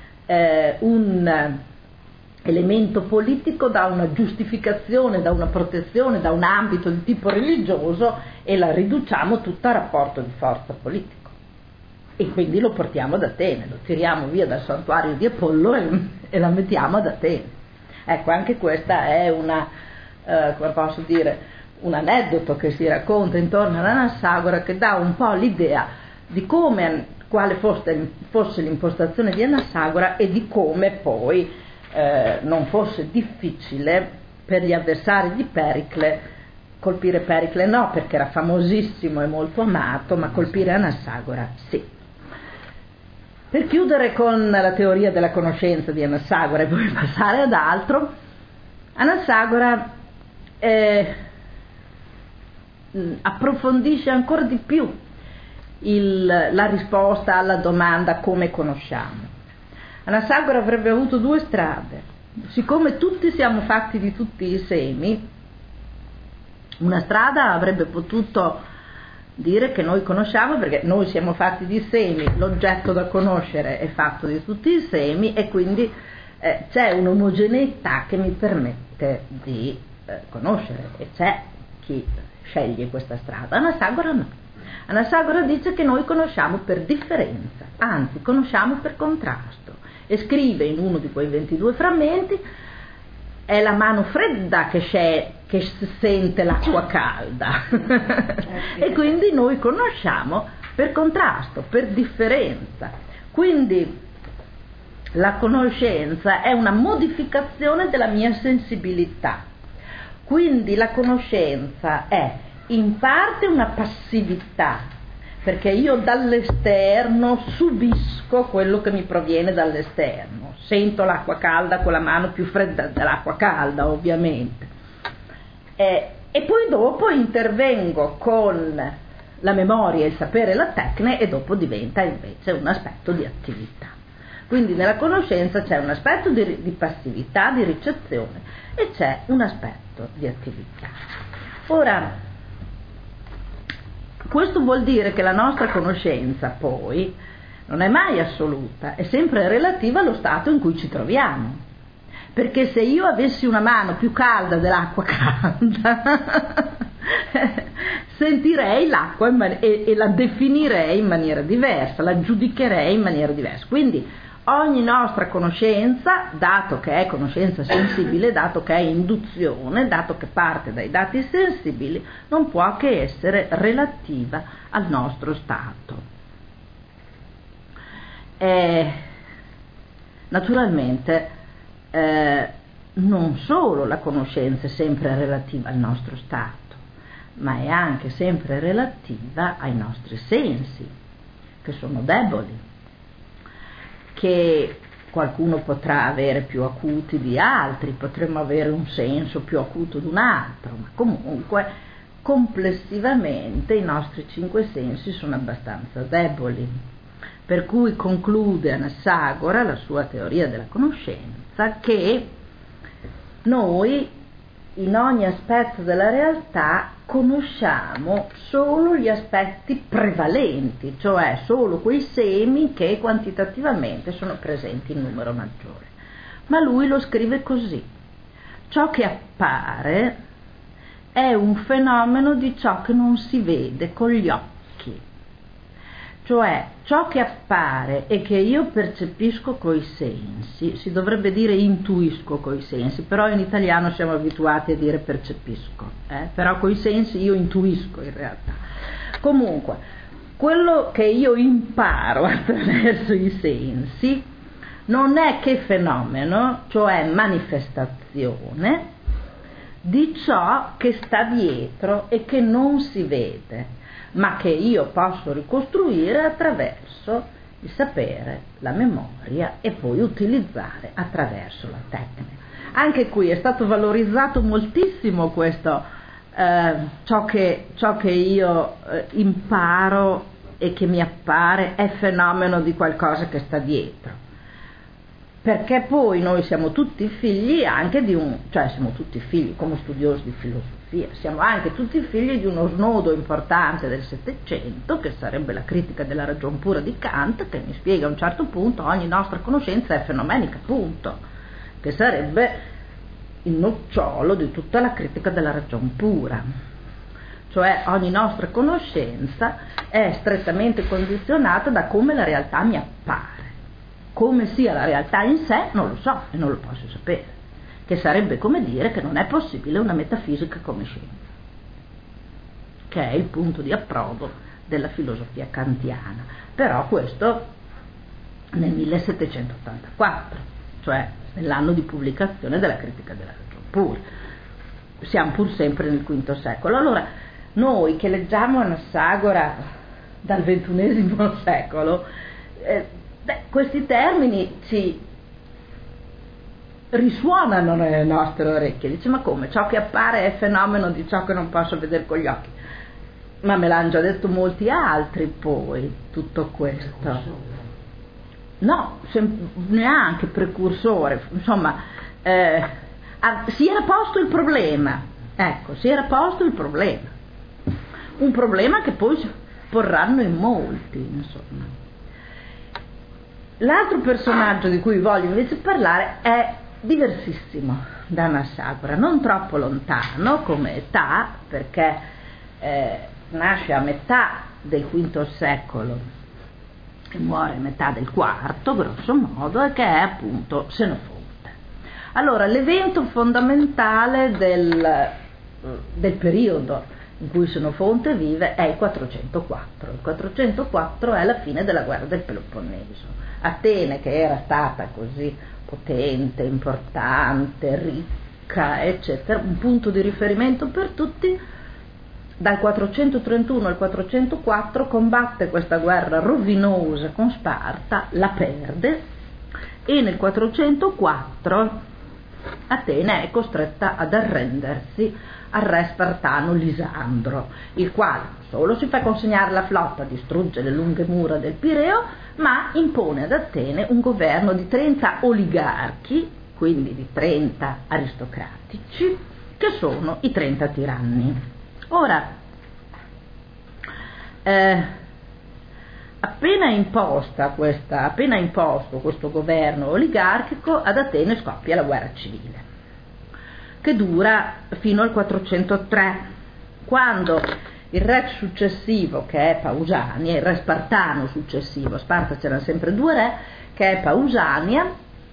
un elemento politico da una giustificazione, da una protezione, da un ambito di tipo religioso e la riduciamo tutta a rapporto di forza politico. E quindi lo portiamo ad Atene, lo tiriamo via dal santuario di Apollo e la mettiamo ad Atene. Ecco, anche questa è come posso dire, un aneddoto che si racconta intorno ad Anassagora che dà un po' l'idea di come quale fosse l'impostazione di Anassagora e di come poi non fosse difficile per gli avversari di Pericle colpire Pericle, no perché era famosissimo e molto amato, ma colpire Anassagora sì. Per chiudere con la teoria della conoscenza di Anassagora e poi passare ad altro, Anassagora approfondisce ancora di più la risposta alla domanda come conosciamo. Anassagora avrebbe avuto due strade. Siccome tutti siamo fatti di tutti i semi, una strada avrebbe potuto dire che noi conosciamo perché noi siamo fatti di semi, l'oggetto da conoscere è fatto di tutti i semi e quindi c'è un'omogeneità che mi permette di conoscere, e c'è chi sceglie questa strada. Anassagora no. Anassagora dice che noi conosciamo per differenza, anzi conosciamo per contrasto, e scrive in uno di quei 22 frammenti: è la mano fredda che si sente l'acqua calda e quindi noi conosciamo per contrasto, per differenza. Quindi la conoscenza è una modificazione della mia sensibilità, quindi la conoscenza è in parte una passività, perché io dall'esterno subisco quello che mi proviene dall'esterno, sento l'acqua calda con la mano più fredda dell'acqua calda ovviamente, e poi dopo intervengo con la memoria, il sapere e la tecne, e dopo diventa invece un aspetto di attività. Quindi nella conoscenza c'è un aspetto di passività, di ricezione, e c'è un aspetto di attività. Ora, questo vuol dire che la nostra conoscenza poi non è mai assoluta, è sempre relativa allo stato in cui ci troviamo. Perché se io avessi una mano più calda dell'acqua calda, sentirei l'acqua e la definirei in maniera diversa, la giudicherei in maniera diversa. Quindi ogni nostra conoscenza, dato che è conoscenza sensibile, dato che è induzione, dato che parte dai dati sensibili, non può che essere relativa al nostro stato. Naturalmente non solo la conoscenza è sempre relativa al nostro stato, ma è anche sempre relativa ai nostri sensi, che sono deboli, che qualcuno potrà avere più acuti di altri, potremmo avere un senso più acuto di un altro, ma comunque complessivamente i nostri 5 sensi sono abbastanza deboli. Per cui conclude Anassagora la sua teoria della conoscenza che noi in ogni aspetto della realtà conosciamo solo gli aspetti prevalenti, cioè solo quei semi che quantitativamente sono presenti in numero maggiore. Ma lui lo scrive così: ciò che appare è un fenomeno di ciò che non si vede con gli occhi. Cioè ciò che appare e che io percepisco coi sensi, si dovrebbe dire intuisco coi sensi, però in italiano siamo abituati a dire percepisco, però coi sensi io intuisco in realtà. Comunque, quello che io imparo attraverso i sensi non è che fenomeno, cioè manifestazione di ciò che sta dietro e che non si vede, ma che io posso ricostruire attraverso il sapere, la memoria e poi utilizzare attraverso la tecnica. Anche qui è stato valorizzato moltissimo questo, ciò che io imparo e che mi appare è fenomeno di qualcosa che sta dietro. Perché poi noi siamo tutti figli anche siamo tutti figli come studiosi di filosofia, siamo anche tutti figli di uno snodo importante del Settecento, che sarebbe la critica della ragion pura di Kant, che mi spiega a un certo punto ogni nostra conoscenza è fenomenica, punto, che sarebbe il nocciolo di tutta la critica della ragion pura. Cioè ogni nostra conoscenza è strettamente condizionata da come la realtà mi appare. Come sia la realtà in sé non lo so e non lo posso sapere, che sarebbe come dire che non è possibile una metafisica come scienza, che è il punto di approdo della filosofia kantiana, però questo nel 1784, cioè nell'anno di pubblicazione della Critica della ragion pura. Siamo pur sempre nel V secolo. Allora noi che leggiamo Anassagora dal XXI secolo, questi termini ci risuonano nelle nostre orecchie. Dice: ma come? Ciò che appare è fenomeno di ciò che non posso vedere con gli occhi. Ma me l'hanno già detto molti altri, poi, tutto questo. No, neanche precursore, insomma, si era posto il problema, ecco, si era posto il problema, un problema che poi si porranno in molti, insomma. L'altro personaggio di cui voglio invece parlare è diversissimo da Anassagora, non troppo lontano come età, perché nasce a metà del V secolo e muore a metà del IV, grosso modo, e che è appunto Senofonte. Allora, l'evento fondamentale del periodo in cui Senofonte vive è il 404. Il 404 è la fine della guerra del Peloponneso. Atene, che era stata così potente, importante, ricca, eccetera, un punto di riferimento per tutti, dal 431 al 404 combatte questa guerra rovinosa con Sparta, la perde, e nel 404 Atene è costretta ad arrendersi al re spartano Lisandro, il quale non solo si fa consegnare la flotta, distrugge le lunghe mura del Pireo, ma impone ad Atene un governo di 30 oligarchi, quindi di 30 aristocratici, che sono i 30 tiranni. Ora, appena imposto questo governo oligarchico, ad Atene scoppia la guerra civile, che dura fino al 403, quando il re successivo, che è Pausania, il re spartano successivo, a Sparta c'erano sempre due re, che è Pausania,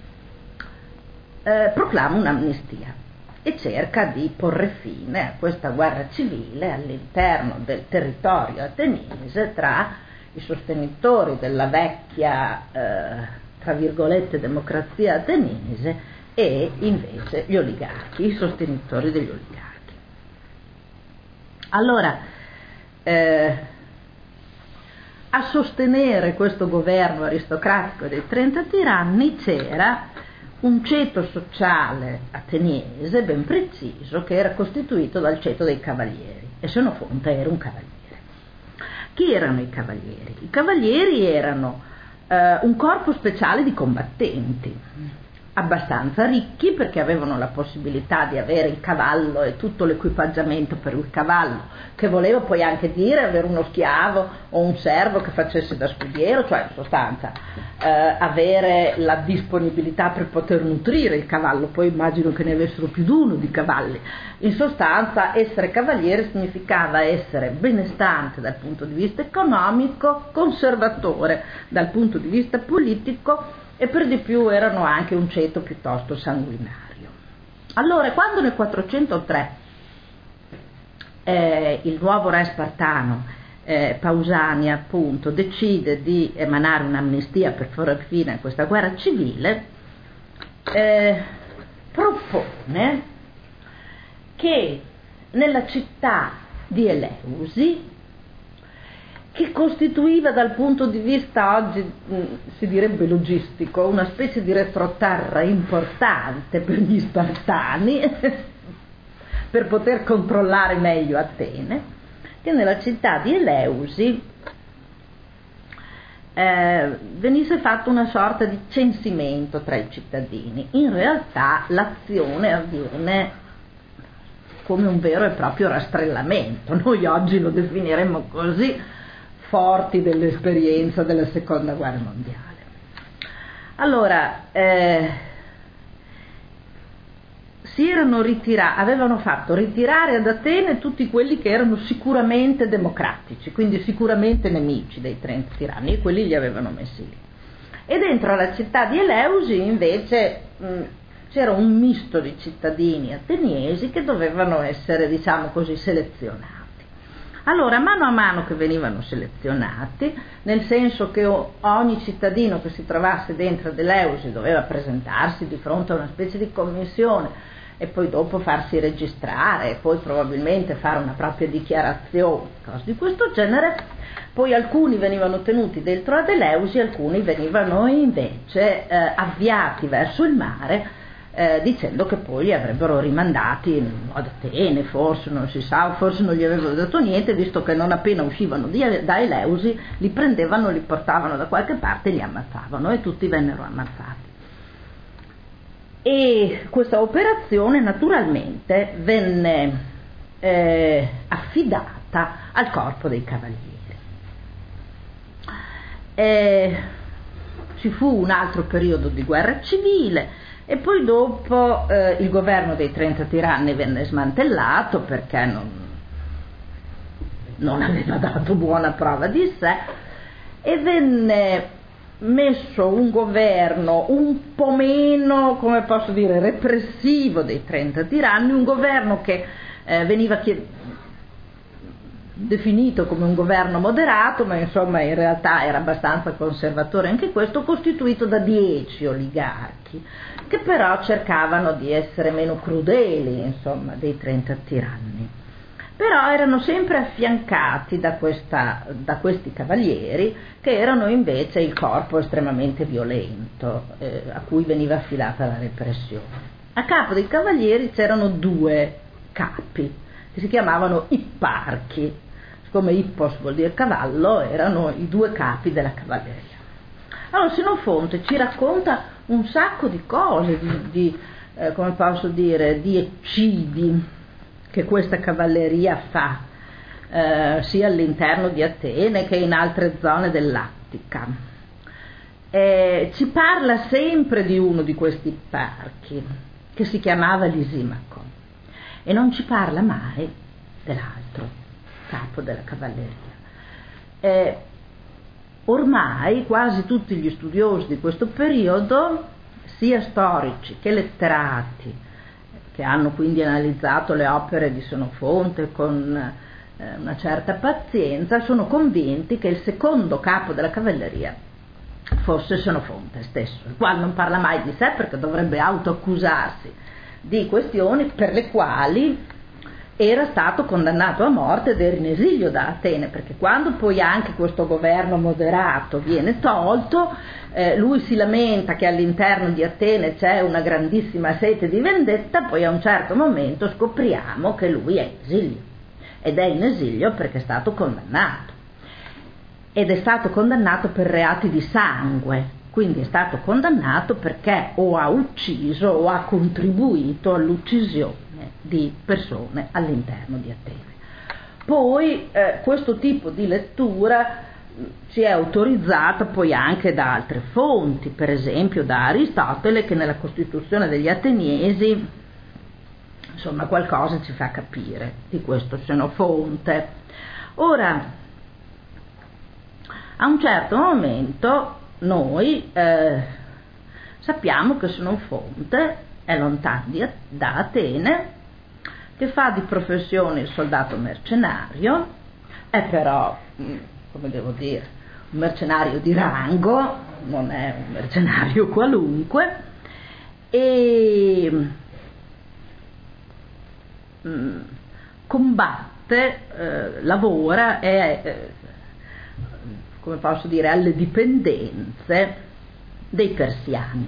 proclama un'amnistia e cerca di porre fine a questa guerra civile all'interno del territorio ateniese tra i sostenitori della vecchia, tra virgolette, democrazia ateniese e invece gli oligarchi, i sostenitori degli oligarchi. Allora, a sostenere questo governo aristocratico dei 30 tiranni c'era un ceto sociale ateniese ben preciso, che era costituito dal ceto dei cavalieri, e Senofonte era un cavaliere. Chi erano i cavalieri? I cavalieri erano un corpo speciale di combattenti, abbastanza ricchi, perché avevano la possibilità di avere il cavallo e tutto l'equipaggiamento per il cavallo, che voleva poi anche dire avere uno schiavo o un servo che facesse da scudiero, cioè in sostanza avere la disponibilità per poter nutrire il cavallo. Poi immagino che ne avessero più di uno di cavalli. In sostanza, essere cavaliere significava essere benestante dal punto di vista economico, conservatore dal punto di vista politico, e per di più erano anche un ceto piuttosto sanguinario. Allora, quando nel 403 il nuovo re spartano, Pausania appunto, decide di emanare un'amnistia per fare fine a questa guerra civile, propone che nella città di Eleusi, che costituiva dal punto di vista oggi si direbbe logistico una specie di retroterra importante per gli spartani per poter controllare meglio Atene, che nella città di Eleusi venisse fatto una sorta di censimento tra i cittadini. In realtà l'azione avviene come un vero e proprio rastrellamento, noi oggi lo definiremmo così, forti dell'esperienza della seconda guerra mondiale. Allora, avevano fatto ritirare ad Atene tutti quelli che erano sicuramente democratici, quindi sicuramente nemici dei 30 tiranni, e quelli li avevano messi lì. E dentro la città di Eleusi invece c'era un misto di cittadini ateniesi che dovevano essere, diciamo così, selezionati. Allora, mano a mano che venivano selezionati, nel senso che ogni cittadino che si trovasse dentro dell'Eleusi doveva presentarsi di fronte a una specie di commissione e poi dopo farsi registrare e poi probabilmente fare una propria dichiarazione, cose di questo genere. Poi alcuni venivano tenuti dentro ad Eleusi, alcuni venivano invece avviati verso il mare, dicendo che poi li avrebbero rimandati ad Atene, forse non si sa, forse non gli avevano dato niente, visto che non appena uscivano da Eleusi li prendevano, li portavano da qualche parte e li ammazzavano, e tutti vennero ammazzati. E questa operazione naturalmente venne affidata al corpo dei cavalieri. Ci fu un altro periodo di guerra civile e poi dopo il governo dei 30 tiranni venne smantellato perché non aveva dato buona prova di sé, e venne messo un governo un po' meno, come posso dire, repressivo dei 30 tiranni, un governo che veniva definito come un governo moderato, ma insomma in realtà era abbastanza conservatore anche questo, costituito da 10 oligarchi che però cercavano di essere meno crudeli, insomma, dei 30 tiranni. Però erano sempre affiancati da questi cavalieri, che erano invece il corpo estremamente violento a cui veniva affidata la repressione. A capo dei cavalieri c'erano 2 capi che si chiamavano ipparchi. Come Ippos vuol dire cavallo, erano i 2 capi della cavalleria. Allora Senofonte ci racconta un sacco di cose, come posso dire, di eccidi che questa cavalleria fa, sia all'interno di Atene che in altre zone dell'Attica. Ci parla sempre di uno di questi ipparchi, che si chiamava Lisimaco, e non ci parla mai dell'altro capo della cavalleria. Ormai quasi tutti gli studiosi di questo periodo, sia storici che letterati, che hanno quindi analizzato le opere di Senofonte con una certa pazienza, sono convinti che il secondo capo della cavalleria fosse Senofonte stesso, il quale non parla mai di sé perché dovrebbe autoaccusarsi di questioni per le quali era stato condannato a morte ed era in esilio da Atene, perché quando poi anche questo governo moderato viene tolto, lui si lamenta che all'interno di Atene c'è una grandissima sete di vendetta, poi a un certo momento scopriamo che lui è in esilio, ed è in esilio perché è stato condannato, ed è stato condannato per reati di sangue, quindi è stato condannato perché o ha ucciso o ha contribuito all'uccisione di persone all'interno di Atene. Poi questo tipo di lettura ci è autorizzata poi anche da altre fonti, per esempio da Aristotele, che nella Costituzione degli Ateniesi insomma qualcosa ci fa capire di questo Senofonte. Ora, a un certo momento noi sappiamo che Senofonte è lontano da Atene, che fa di professione il soldato mercenario, è però, come devo dire, un mercenario di rango, non è un mercenario qualunque, e combatte, lavora, è, come posso dire, alle dipendenze dei persiani.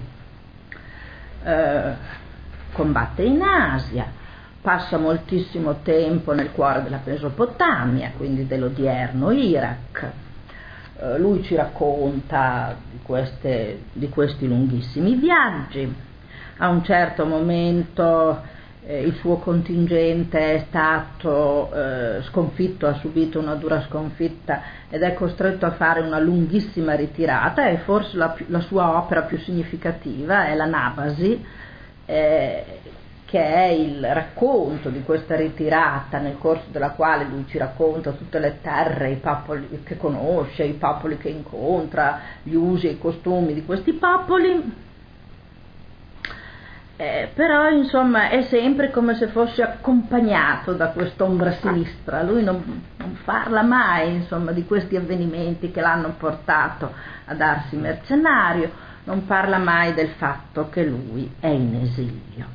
Combatte in Asia, passa moltissimo tempo nel cuore della Mesopotamia, quindi dell'odierno Iraq. Lui ci racconta di questi lunghissimi viaggi. A un certo momento il suo contingente è stato sconfitto, ha subito una dura sconfitta ed è costretto a fare una lunghissima ritirata, e forse la sua opera più significativa è la Nabasi, che è il racconto di questa ritirata, nel corso della quale lui ci racconta tutte le terre, i popoli che conosce, i popoli che incontra, gli usi e i costumi di questi popoli. Però insomma è sempre come se fosse accompagnato da quest'ombra sinistra. Lui non parla mai insomma di questi avvenimenti che l'hanno portato a darsi mercenario, non parla mai del fatto che lui è in esilio.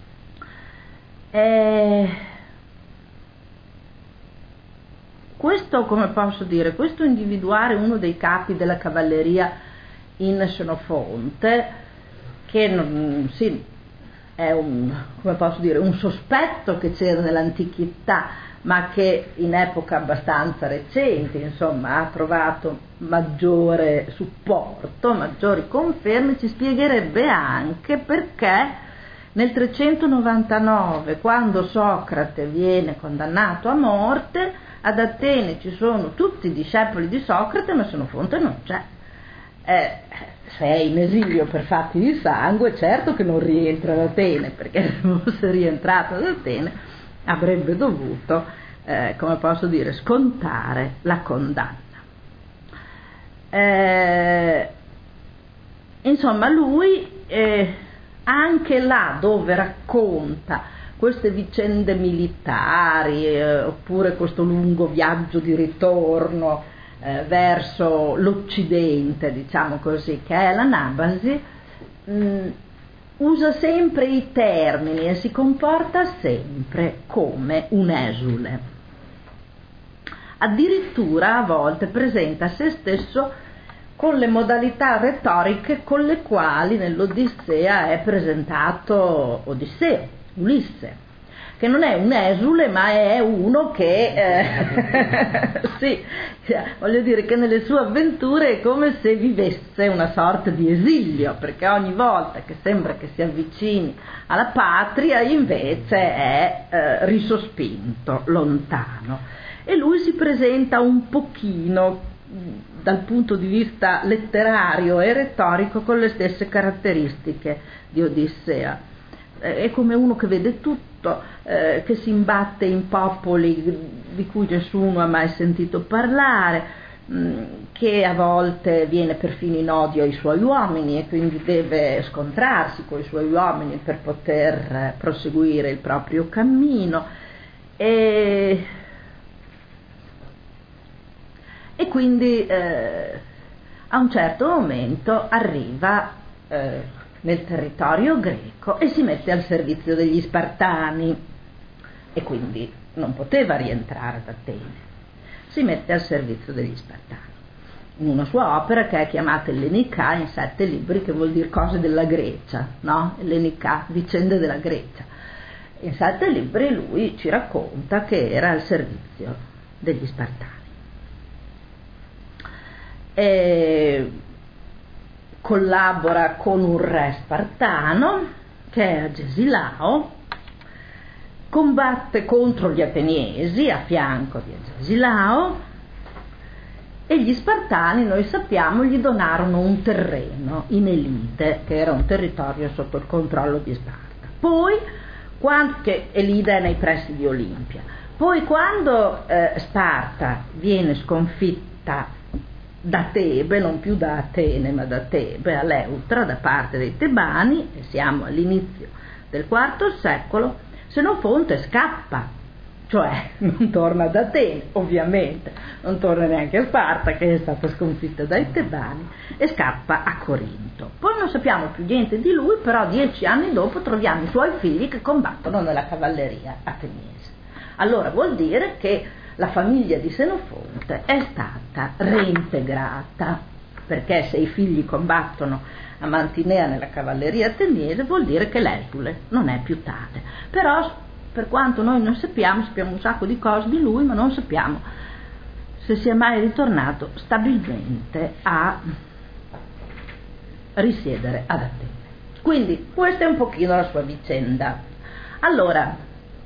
Questo, come posso dire, questo individuare uno dei capi della cavalleria in Xenofonte, che sì, è come posso dire, un sospetto che c'era nell'antichità, ma che in epoca abbastanza recente, insomma, ha trovato maggiore supporto, maggiori conferme, ci spiegherebbe anche perché nel 399, quando Socrate viene condannato a morte, ad Atene ci sono tutti i discepoli di Socrate, ma Xenofonte non c'è. Se è in esilio per fatti di sangue, certo che non rientra ad Atene, perché se fosse rientrato ad Atene avrebbe dovuto, come posso dire, scontare la condanna. Insomma, lui anche là dove racconta queste vicende militari, oppure questo lungo viaggio di ritorno verso l'Occidente, diciamo così, che è l'Anabasi, usa sempre i termini e si comporta sempre come un esule. Addirittura a volte presenta se stesso con le modalità retoriche con le quali nell'Odissea è presentato Ulisse, che non è un esule ma è uno che sì, voglio dire che nelle sue avventure è come se vivesse una sorta di esilio, perché ogni volta che sembra che si avvicini alla patria invece è risospinto, lontano, e lui si presenta un pochino dal punto di vista letterario e retorico con le stesse caratteristiche di Odissea. È come uno che vede tutto, che si imbatte in popoli di cui nessuno ha mai sentito parlare, che a volte viene perfino in odio ai suoi uomini e quindi deve scontrarsi con i suoi uomini per poter proseguire il proprio cammino, e quindi a un certo momento arriva nel territorio greco e si mette al servizio degli Spartani, e quindi non poteva rientrare ad Atene, si mette al servizio degli Spartani in una sua opera che è chiamata Ellenica, in 7 libri, che vuol dire cose della Grecia, no? Ellenica, vicende della Grecia. In 7 libri lui ci racconta che era al servizio degli Spartani. Collabora con un re spartano che è Agesilao, combatte contro gli ateniesi a fianco di Agesilao, e gli Spartani, noi sappiamo, gli donarono un terreno in Elide, che era un territorio sotto il controllo di Sparta. Poi, che Elide è nei pressi di Olimpia, poi quando Sparta viene sconfitta da Tebe, non più da Atene ma da Tebe, a Leutra, da parte dei Tebani, e siamo all'inizio del IV secolo, Xenofonte scappa, cioè non torna ad Atene, ovviamente, non torna neanche a Sparta che è stata sconfitta dai Tebani, e scappa a Corinto. Poi non sappiamo più niente di lui, però 10 anni dopo troviamo i suoi figli che combattono nella cavalleria ateniese. Allora vuol dire che la famiglia di Xenofonte è stata reintegrata, perché se i figli combattono a Mantinea nella cavalleria ateniese vuol dire che l'esule non è più tale. Però per quanto noi non sappiamo un sacco di cose di lui, ma non sappiamo se sia mai ritornato stabilmente a risiedere ad Atene. Quindi questa è un pochino la sua vicenda. Allora,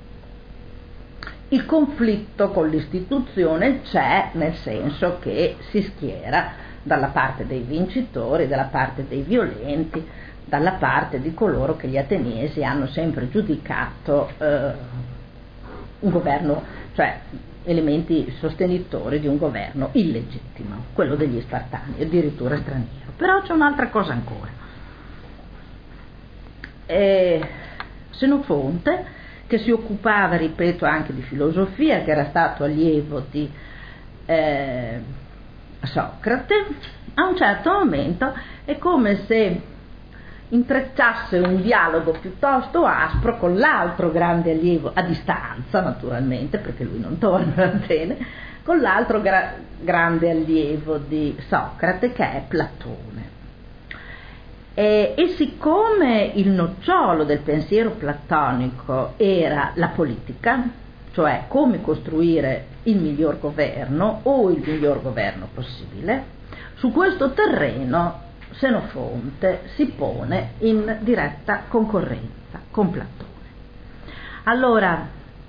il conflitto con l'istituzione c'è, nel senso che si schiera dalla parte dei vincitori, dalla parte dei violenti, dalla parte di coloro che gli ateniesi hanno sempre giudicato un governo, cioè elementi sostenitori di un governo illegittimo, quello degli Spartani, addirittura straniero. Però c'è un'altra cosa ancora. Senofonte, che si occupava, ripeto, anche di filosofia, che era stato allievo di Socrate, a un certo momento è come se intrecciasse un dialogo piuttosto aspro con l'altro grande allievo, a distanza naturalmente, perché lui non torna ad Atene, con l'altro grande allievo di Socrate, che è Platone. E siccome il nocciolo del pensiero platonico era la politica, cioè come costruire il miglior governo o il miglior governo possibile, su questo terreno Senofonte si pone in diretta concorrenza con Platone. Allora,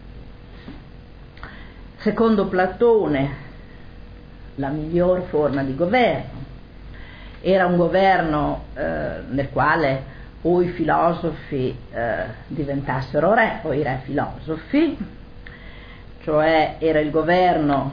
secondo Platone, la miglior forma di governo era un governo nel quale o i filosofi diventassero re o i re filosofi, cioè era il governo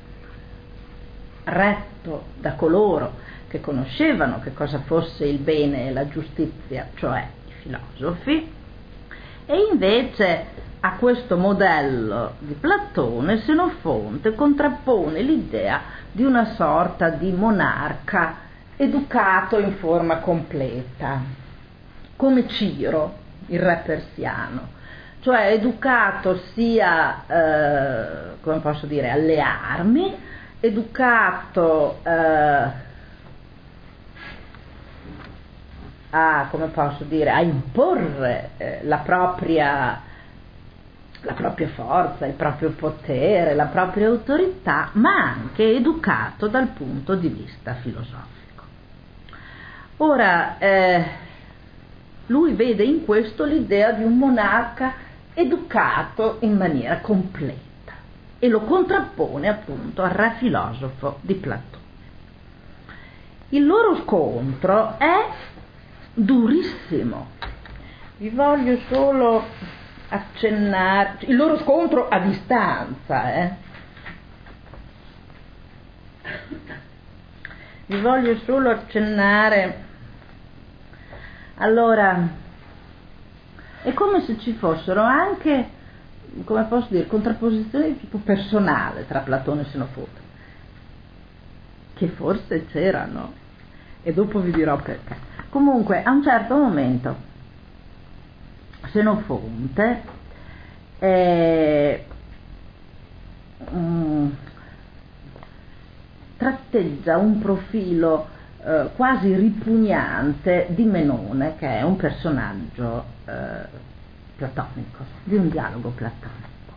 retto da coloro che conoscevano che cosa fosse il bene e la giustizia, cioè i filosofi. E invece a questo modello di Platone Senofonte contrappone l'idea di una sorta di monarca educato in forma completa, come Ciro, il re persiano, cioè educato sia, come posso dire, alle armi, educato come posso dire, a imporre la propria forza, il proprio potere, la propria autorità, ma anche educato dal punto di vista filosofico. Ora, lui vede in questo l'idea di un monarca educato in maniera completa e lo contrappone appunto al re filosofo di Platone. Il loro scontro è durissimo. Vi voglio solo accennare il loro scontro a distanza, vi voglio solo accennare. Allora, è come se ci fossero anche, come posso dire, contrapposizioni di tipo personale tra Platone e Senofonte, che forse c'erano, e dopo vi dirò perché. Comunque, a un certo momento Senofonte tratteggia un profilo quasi ripugnante di Menone, che è un personaggio platonico, di un dialogo platonico.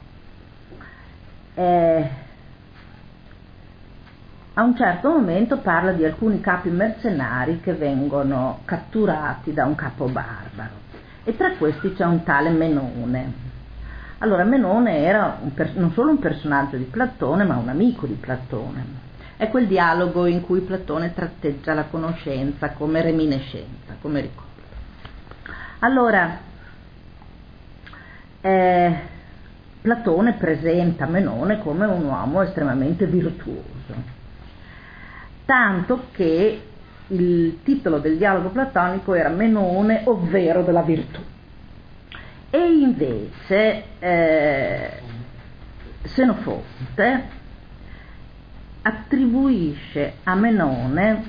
A un certo momento parla di alcuni capi mercenari che vengono catturati da un capo barbaro, e tra questi c'è un tale Menone. Allora, Menone era non solo un personaggio di Platone, ma un amico di Platone. È quel dialogo in cui Platone tratteggia la conoscenza come reminiscenza, come ricordo. Allora, Platone presenta Menone come un uomo estremamente virtuoso, tanto che il titolo del dialogo platonico era Menone, ovvero della virtù. E invece Senofonte attribuisce a Menone,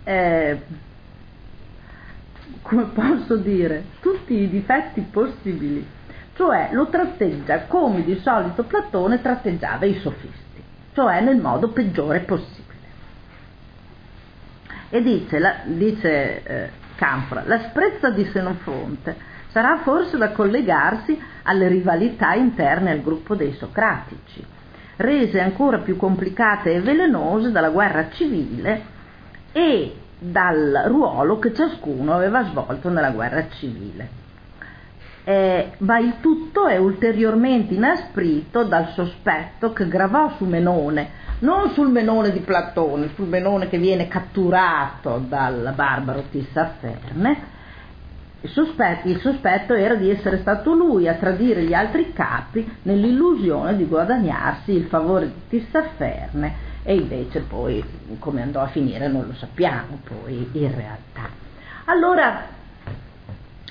come posso dire, tutti i difetti possibili, cioè lo tratteggia come di solito Platone tratteggiava i sofisti, cioè nel modo peggiore possibile. E dice Canfora, l'asprezza di Senofonte sarà forse da collegarsi alle rivalità interne al gruppo dei socratici, rese ancora più complicate e velenose dalla guerra civile e dal ruolo che ciascuno aveva svolto nella guerra civile. Ma il tutto è ulteriormente inasprito dal sospetto che gravò su Menone, non sul Menone di Platone, sul Menone che viene catturato dal barbaro Tissaferne. Il sospetto era di essere stato lui a tradire gli altri capi nell'illusione di guadagnarsi il favore di Tissaferne, e invece poi come andò a finire non lo sappiamo poi in realtà. Allora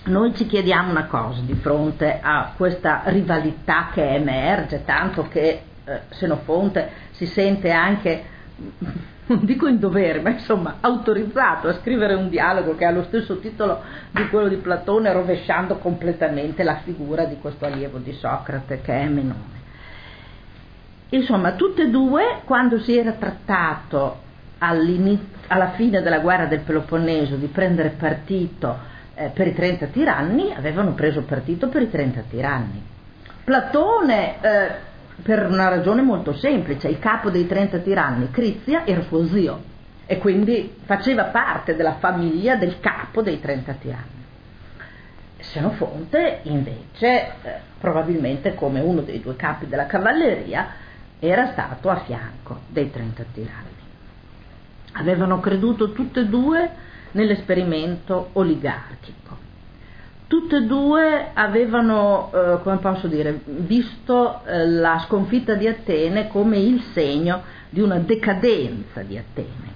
noi ci chiediamo una cosa di fronte a questa rivalità che emerge, tanto che Senofonte si sente anche, non dico in dovere, ma insomma autorizzato a scrivere un dialogo che ha lo stesso titolo di quello di Platone, rovesciando completamente la figura di questo allievo di Socrate che è Menone. Insomma, tutte e due, quando si era trattato alla fine della guerra del Peloponneso di prendere partito per i 30 tiranni, avevano preso partito per i 30 tiranni. Platone, per una ragione molto semplice, il capo dei 30 tiranni, Crizia, era suo zio e quindi faceva parte della famiglia del capo dei 30 tiranni. Senofonte invece, probabilmente come uno dei due capi della cavalleria, era stato a fianco dei 30 tiranni. Avevano creduto tutte e due nell'esperimento oligarchico. Tutte e due avevano, come posso dire, visto la sconfitta di Atene come il segno di una decadenza di Atene.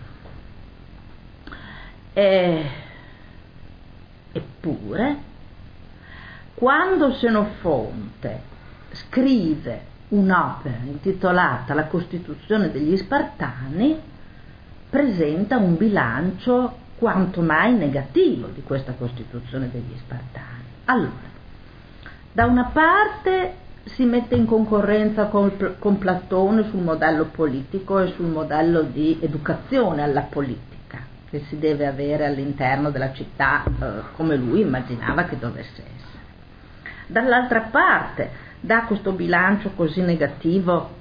Eppure, quando Senofonte scrive un'opera intitolata La Costituzione degli Spartani, presenta un bilancio quanto mai negativo di questa Costituzione degli Spartani. Allora, da una parte si mette in concorrenza con Platone sul modello politico e sul modello di educazione alla politica che si deve avere all'interno della città, come lui immaginava che dovesse essere. Dall'altra parte dà questo bilancio così negativo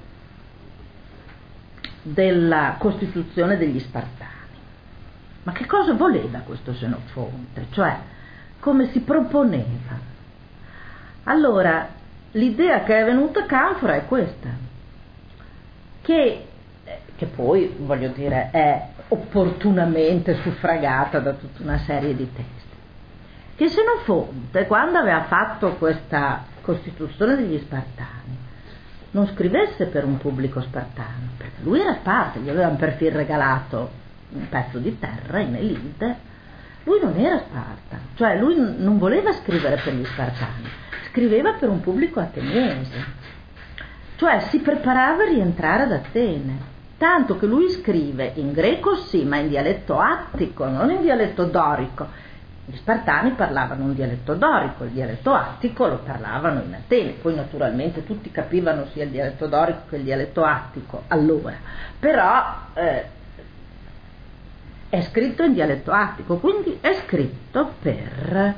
della Costituzione degli Spartani. Ma che cosa voleva questo Senofonte? Cioè, come si proponeva? Allora, l'idea che è venuta a Canfora è questa, che poi, voglio dire, è opportunamente suffragata da tutta una serie di testi, che Senofonte, quando aveva fatto questa Costituzione degli Spartani, non scrivesse per un pubblico spartano, perché lui era Sparta, gli avevano perfino regalato un pezzo di terra in Elide. Lui non era Sparta, cioè lui non voleva scrivere per gli spartani, scriveva per un pubblico ateniese, cioè si preparava a rientrare ad Atene, tanto che lui scrive in greco sì, ma in dialetto attico, non in dialetto dorico. Gli spartani parlavano un dialetto dorico, il dialetto attico lo parlavano in Atene, poi naturalmente tutti capivano sia il dialetto dorico che il dialetto attico allora, però è scritto in dialetto attico, quindi è scritto per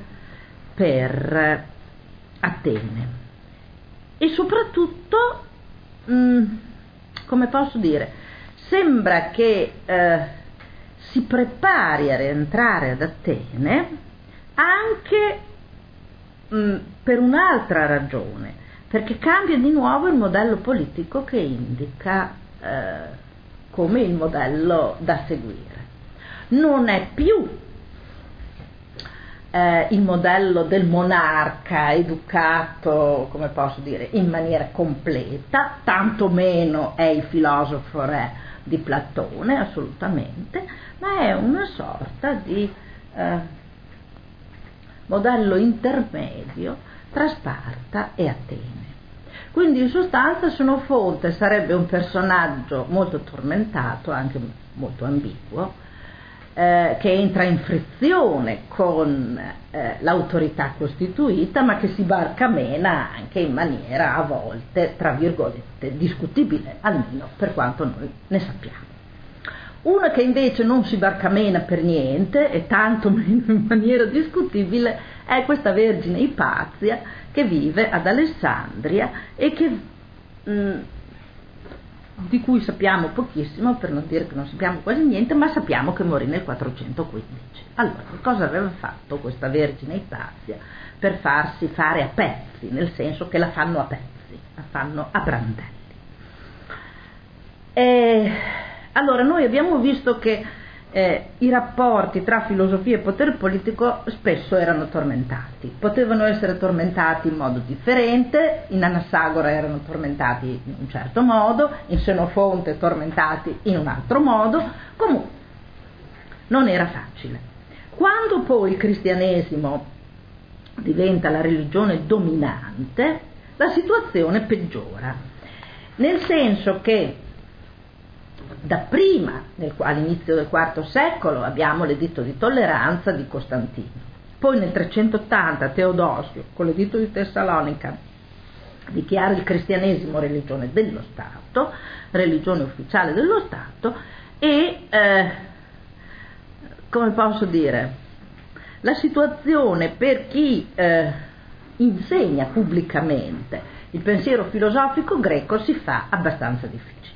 Atene. E soprattutto, come posso dire, sembra che si prepari a rientrare ad Atene anche per un'altra ragione, perché cambia di nuovo il modello politico che indica come il modello da seguire. Non è più il modello del monarca educato, come posso dire, in maniera completa, tanto meno è il filosofo re di Platone, assolutamente, ma è una sorta di modello intermedio tra Sparta e Atene. Quindi in sostanza Senofonte sarebbe un personaggio molto tormentato, anche molto ambiguo, che entra in frizione con l'autorità costituita, ma che si barcamena anche in maniera a volte, tra virgolette, discutibile, almeno per quanto noi ne sappiamo. Una che invece non si barcamena per niente, e tanto meno in maniera discutibile, è questa Vergine Ipazia che vive ad Alessandria e che di cui sappiamo pochissimo, per non dire che non sappiamo quasi niente, ma sappiamo che morì nel 415. Allora, cosa aveva fatto questa Vergine Ipazia per farsi fare a pezzi, nel senso che la fanno a pezzi, la fanno a brandelli? Allora, noi abbiamo visto che i rapporti tra filosofia e potere politico spesso erano tormentati, potevano essere tormentati in modo differente, in Anassagora erano tormentati in un certo modo, in Senofonte tormentati in un altro modo, comunque non era facile. Quando poi il cristianesimo diventa la religione dominante, la situazione peggiora, nel senso che dapprima, all'inizio del IV secolo, abbiamo l'editto di tolleranza di Costantino, poi nel 380 Teodosio, con l'editto di Tessalonica, dichiara il cristianesimo religione dello Stato, religione ufficiale dello Stato, e come posso dire, la situazione per chi insegna pubblicamente il pensiero filosofico greco si fa abbastanza difficile.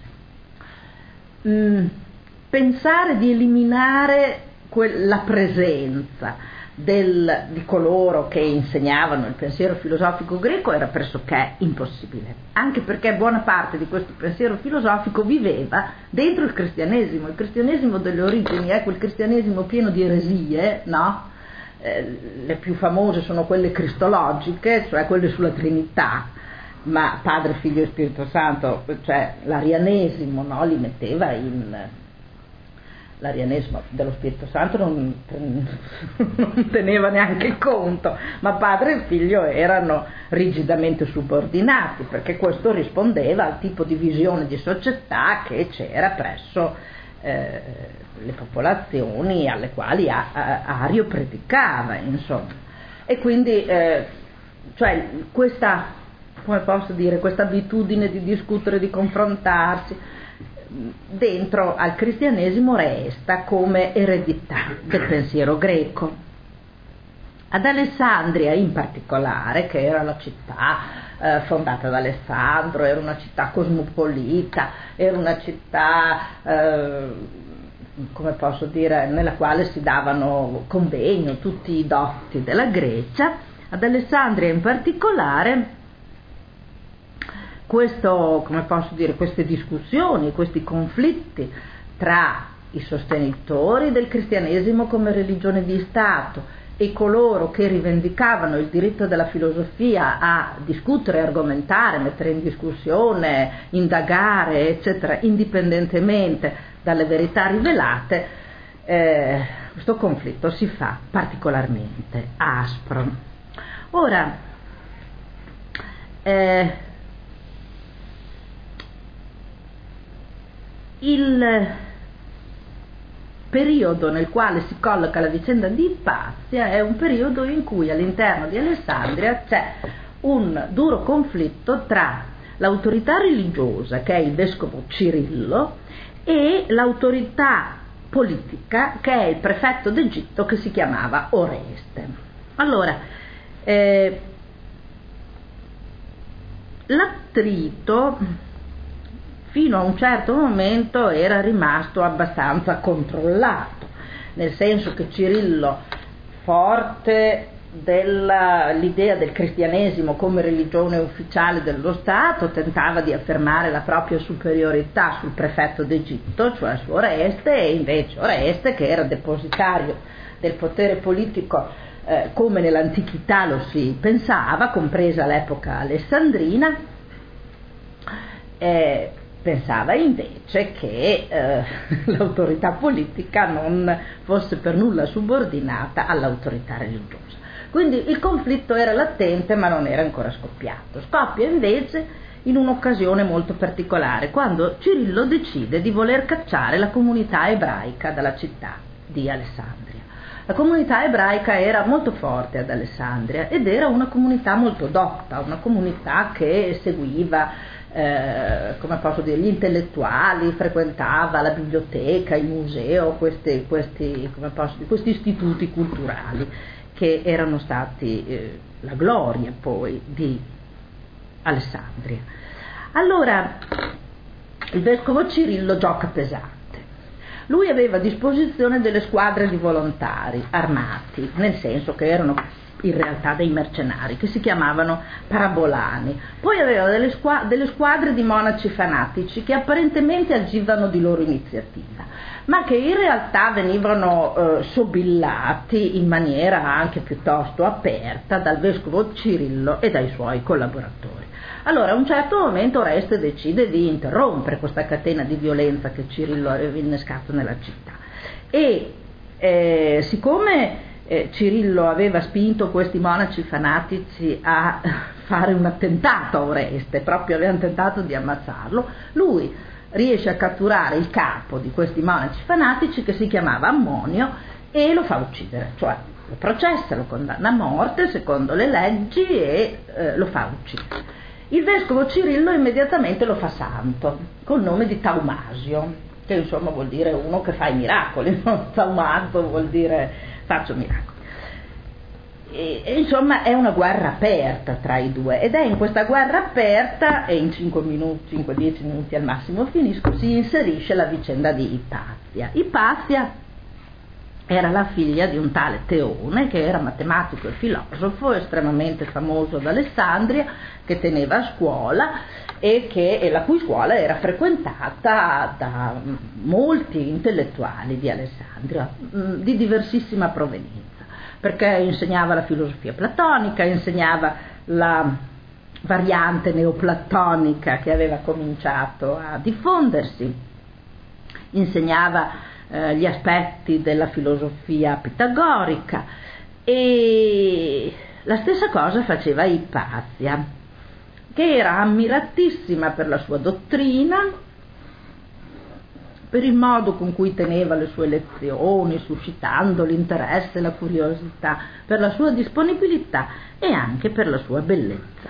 Pensare di eliminare la presenza di coloro che insegnavano il pensiero filosofico greco era pressoché impossibile, anche perché buona parte di questo pensiero filosofico viveva dentro il cristianesimo delle origini, quel cristianesimo pieno di eresie, no? Le più famose sono quelle cristologiche, cioè quelle sulla Trinità, ma Padre, Figlio e Spirito Santo, cioè l'arianesimo, no? Li metteva l'arianesimo dello Spirito Santo non teneva neanche conto, ma Padre e Figlio erano rigidamente subordinati, perché questo rispondeva al tipo di visione di società che c'era presso le popolazioni alle quali Ario predicava, insomma. E quindi cioè questa, come posso dire, questa abitudine di discutere, di confrontarsi dentro al cristianesimo resta come eredità del pensiero greco. Ad Alessandria in particolare, che era la città fondata da Alessandro, era una città cosmopolita, era una città come posso dire, nella quale si davano convegno tutti i dotti della Grecia. Ad Alessandria in particolare come posso dire, queste discussioni, questi conflitti tra i sostenitori del cristianesimo come religione di Stato e coloro che rivendicavano il diritto della filosofia a discutere, argomentare, mettere in discussione, indagare, eccetera, indipendentemente dalle verità rivelate, questo conflitto si fa particolarmente aspro. Ora, il periodo nel quale si colloca la vicenda di Ippazia è un periodo in cui all'interno di Alessandria c'è un duro conflitto tra l'autorità religiosa, che è il vescovo Cirillo, e l'autorità politica, che è il prefetto d'Egitto, che si chiamava Oreste. Allora, l'attrito fino a un certo momento era rimasto abbastanza controllato, nel senso che Cirillo, forte dell'idea del cristianesimo come religione ufficiale dello Stato, tentava di affermare la propria superiorità sul prefetto d'Egitto, cioè su Oreste, e invece Oreste, che era depositario del potere politico come nell'antichità lo si pensava, compresa l'epoca alessandrina, pensava invece che l'autorità politica non fosse per nulla subordinata all'autorità religiosa. Quindi il conflitto era latente ma non era ancora scoppiato. Scoppia invece in un'occasione molto particolare, quando Cirillo decide di voler cacciare la comunità ebraica dalla città di Alessandria. La comunità ebraica era molto forte ad Alessandria ed era una comunità molto dotta, una comunità che seguiva come posso dire, gli intellettuali, frequentava la biblioteca, il museo, questi istituti culturali che erano stati la gloria poi di Alessandria. Allora il vescovo Cirillo gioca pesante. Lui aveva a disposizione delle squadre di volontari armati, nel senso che erano in realtà dei mercenari, che si chiamavano parabolani. Poi aveva delle squadre di monaci fanatici che apparentemente agivano di loro iniziativa, ma che in realtà venivano sobillati in maniera anche piuttosto aperta dal vescovo Cirillo e dai suoi collaboratori. Allora a un certo momento Oreste decide di interrompere questa catena di violenza che Cirillo aveva innescato nella città e siccome Cirillo aveva spinto questi monaci fanatici a fare un attentato a Oreste, proprio avevano tentato di ammazzarlo. Lui riesce a catturare il capo di questi monaci fanatici, che si chiamava Ammonio, e lo fa uccidere, cioè lo processa, lo condanna a morte secondo le leggi e lo fa uccidere. Il vescovo Cirillo immediatamente lo fa santo col nome di Taumasio, che insomma vuol dire uno che fa i miracoli, no? Taumato vuol dire faccio miracoli. E insomma è una guerra aperta tra i due, ed è in questa guerra aperta, e in 5-10 minuti al massimo finisco, si inserisce la vicenda di Ipazia. Ipazia era la figlia di un tale Teone, che era matematico e filosofo estremamente famoso ad Alessandria, che teneva a scuola e la cui scuola era frequentata da molti intellettuali di Alessandria di diversissima provenienza, perché insegnava la filosofia platonica, insegnava la variante neoplatonica che aveva cominciato a diffondersi, insegnava gli aspetti della filosofia pitagorica, e la stessa cosa faceva Ipazia, che era ammiratissima per la sua dottrina, per il modo con cui teneva le sue lezioni, suscitando l'interesse e la curiosità, per la sua disponibilità e anche per la sua bellezza.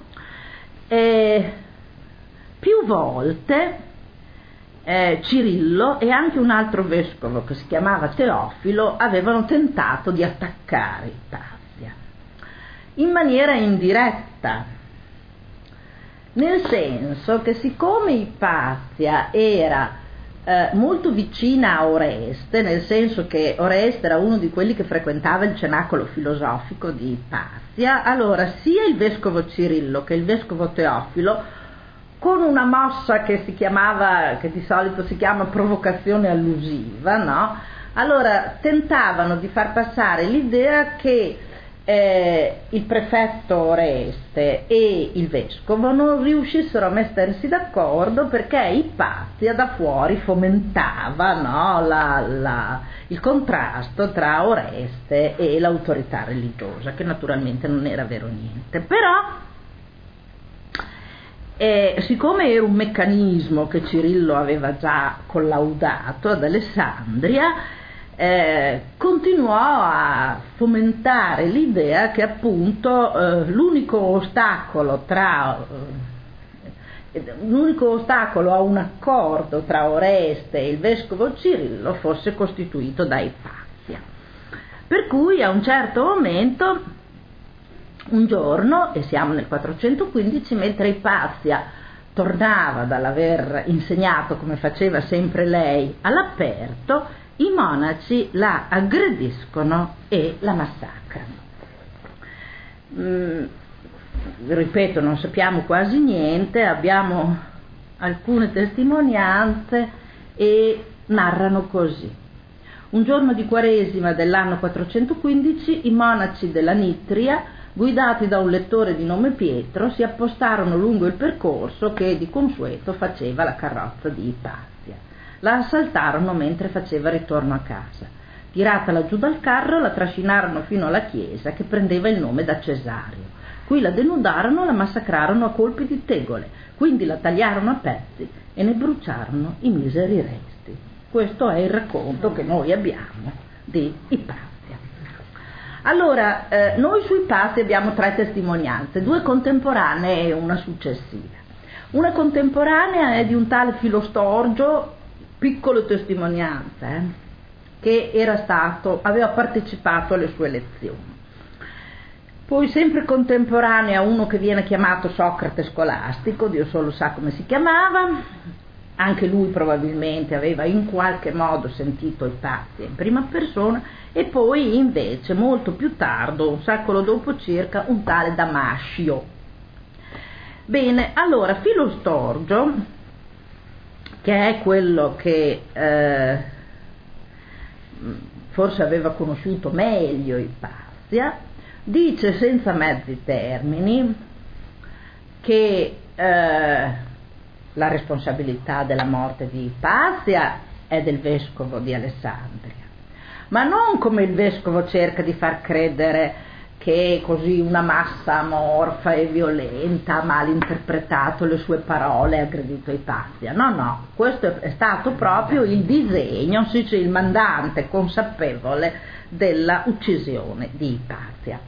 Più volte Cirillo e anche un altro vescovo che si chiamava Teofilo avevano tentato di attaccare Ipazia in maniera indiretta, nel senso che siccome Ipazia era molto vicina a Oreste, nel senso che Oreste era uno di quelli che frequentava il cenacolo filosofico di Ipazia, allora sia il vescovo Cirillo che il vescovo Teofilo, con una mossa che di solito si chiama provocazione allusiva, no? Allora tentavano di far passare l'idea che il prefetto Oreste e il vescovo non riuscissero a mettersi d'accordo, perché Ipazia da fuori fomentava, no, il contrasto tra Oreste e l'autorità religiosa, che naturalmente non era vero niente. Però siccome era un meccanismo che Cirillo aveva già collaudato ad Alessandria, continuò a fomentare l'idea che appunto l'unico ostacolo a un accordo tra Oreste e il vescovo Cirillo fosse costituito da Ipazia. Per cui a un certo momento, un giorno, e siamo nel 415, mentre Ipazia tornava dall'aver insegnato, come faceva sempre lei, all'aperto, i monaci la aggrediscono e la massacrano. Ripeto, non sappiamo quasi niente, abbiamo alcune testimonianze e narrano così. Un giorno di Quaresima dell'anno 415 i monaci della Nitria, guidati da un lettore di nome Pietro, si appostarono lungo il percorso che di consueto faceva la carrozza di Ipazia. La assaltarono mentre faceva ritorno a casa. Tiratela giù dal carro, la trascinarono fino alla chiesa che prendeva il nome da Cesario. Qui la denudarono, la massacrarono a colpi di tegole, quindi la tagliarono a pezzi e ne bruciarono i miseri resti. Questo è il racconto che noi abbiamo di Ipazia. Allora, noi su Ipazia abbiamo 3 testimonianze, 2 contemporanee e una successiva. Una contemporanea è di un tale Filostorgio, piccole testimonianze, che aveva partecipato alle sue lezioni. Poi sempre contemporanea uno che viene chiamato Socrate scolastico, Dio solo sa come si chiamava, anche lui probabilmente aveva in qualche modo sentito Ipazia in prima persona, e poi invece molto più tardo, un secolo dopo circa, un tale Damascio. Bene, allora Filostorgio, che è quello che forse aveva conosciuto meglio Ipazia, dice senza mezzi termini che la responsabilità della morte di Ipazia è del vescovo di Alessandria, ma non come il vescovo cerca di far credere, che così una massa amorfa e violenta ha malinterpretato le sue parole e aggredito Ipazia. No, questo è stato proprio il disegno, si dice il mandante consapevole della uccisione di Ipazia.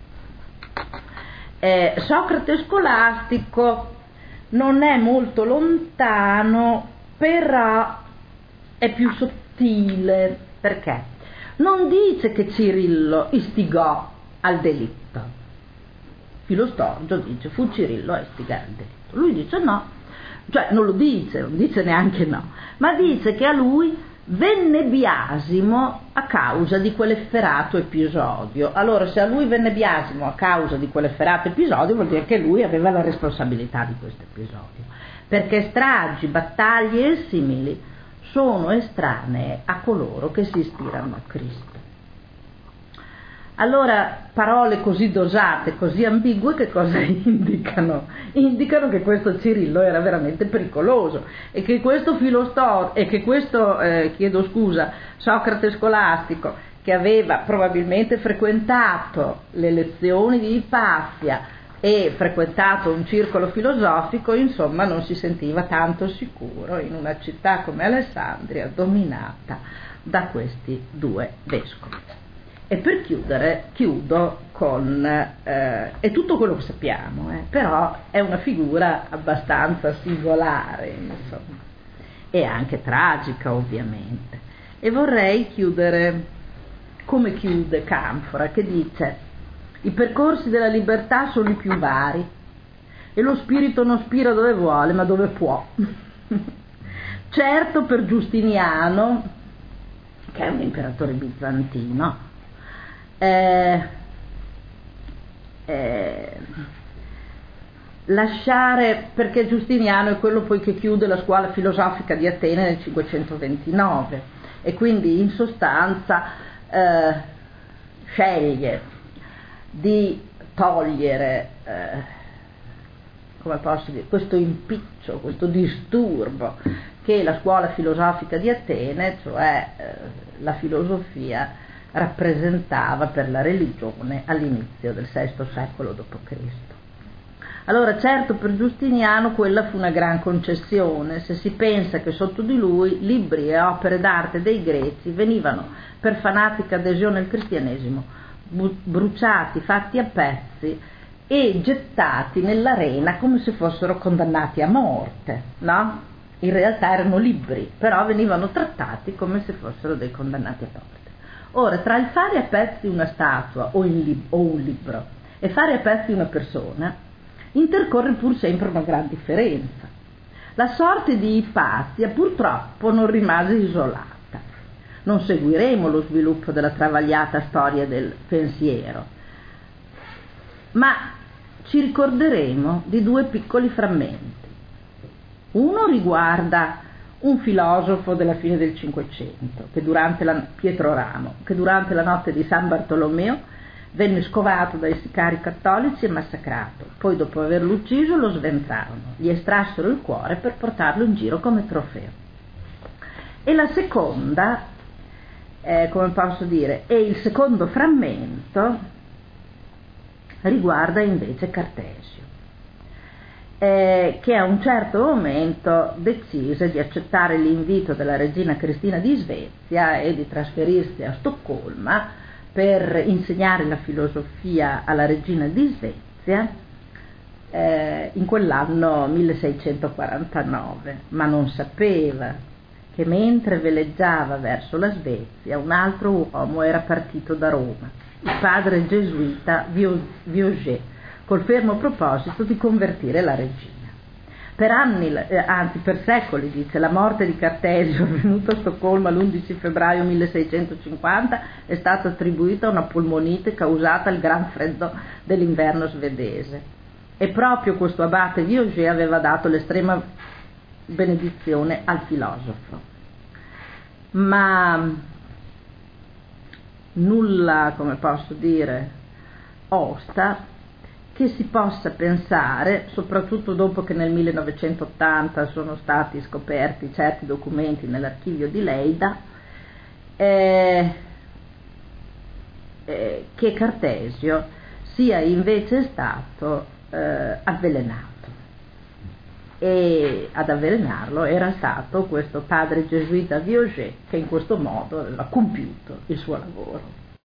Socrate scolastico non è molto lontano, però è più sottile. Perché? Non dice che Cirillo istigò al delitto. Filostorgio dice fu Cirillo a istigare al delitto. Lui dice no, cioè non dice neanche no, ma dice che a lui venne biasimo a causa di quell'efferato episodio. Allora, se a lui venne biasimo a causa di quell'efferato episodio, vuol dire che lui aveva la responsabilità di questo episodio, perché stragi, battaglie e simili sono estranee a coloro che si ispirano a Cristo. Allora, parole così dosate, così ambigue, che cosa indicano? Indicano che questo Cirillo era veramente pericoloso e che questo Socrate scolastico, che aveva probabilmente frequentato le lezioni di Ipazia e frequentato un circolo filosofico, insomma non si sentiva tanto sicuro in una città come Alessandria dominata da questi due vescovi. E per chiudere, chiudo con è tutto quello che sappiamo, però è una figura abbastanza singolare, insomma, e anche tragica ovviamente. E vorrei chiudere come chiude Canfora, che dice: i percorsi della libertà sono i più vari e lo spirito non spira dove vuole ma dove può. Certo, per Giustiniano, che è un imperatore bizantino, lasciare, perché Giustiniano è quello poi che chiude la scuola filosofica di Atene nel 529 e quindi in sostanza sceglie di togliere come posso dire, questo impiccio, questo disturbo che la scuola filosofica di Atene, cioè la filosofia, rappresentava per la religione all'inizio del VI secolo d.C. Allora, certo, per Giustiniano quella fu una gran concessione, se si pensa che sotto di lui libri e opere d'arte dei greci venivano per fanatica adesione al cristianesimo bruciati, fatti a pezzi e gettati nell'arena come se fossero condannati a morte, no? In realtà erano libri, però venivano trattati come se fossero dei condannati a morte. Ora, tra il fare a pezzi una statua o un libro e fare a pezzi una persona, intercorre pur sempre una gran differenza. La sorte di Ipazia purtroppo non rimase isolata. Non seguiremo lo sviluppo della travagliata storia del pensiero, ma ci ricorderemo di due piccoli frammenti. Uno riguarda un filosofo della fine del Cinquecento, Pietro Ramo, che durante la notte di San Bartolomeo venne scovato dai sicari cattolici e massacrato. Poi, dopo averlo ucciso, lo sventrarono, gli estrassero il cuore per portarlo in giro come trofeo. E la seconda, come posso dire, e il secondo frammento riguarda invece Cartesio, che a un certo momento decise di accettare l'invito della regina Cristina di Svezia e di trasferirsi a Stoccolma per insegnare la filosofia alla regina di Svezia in quell'anno 1649, ma non sapeva che mentre veleggiava verso la Svezia un altro uomo era partito da Roma, il padre gesuita Viogé, col fermo proposito di convertire la regina. Per anni, anzi per secoli, dice, la morte di Cartesio, avvenuta a Stoccolma l'11 febbraio 1650, è stata attribuita a una polmonite causata al gran freddo dell'inverno svedese. E proprio questo abate Viogé aveva dato l'estrema benedizione al filosofo. Ma nulla, come posso dire, osta che si possa pensare, soprattutto dopo che nel 1980 sono stati scoperti certi documenti nell'archivio di Leida, che Cartesio sia invece stato avvelenato, e ad avvelenarlo era stato questo padre gesuita Viogé, che in questo modo aveva compiuto il suo lavoro.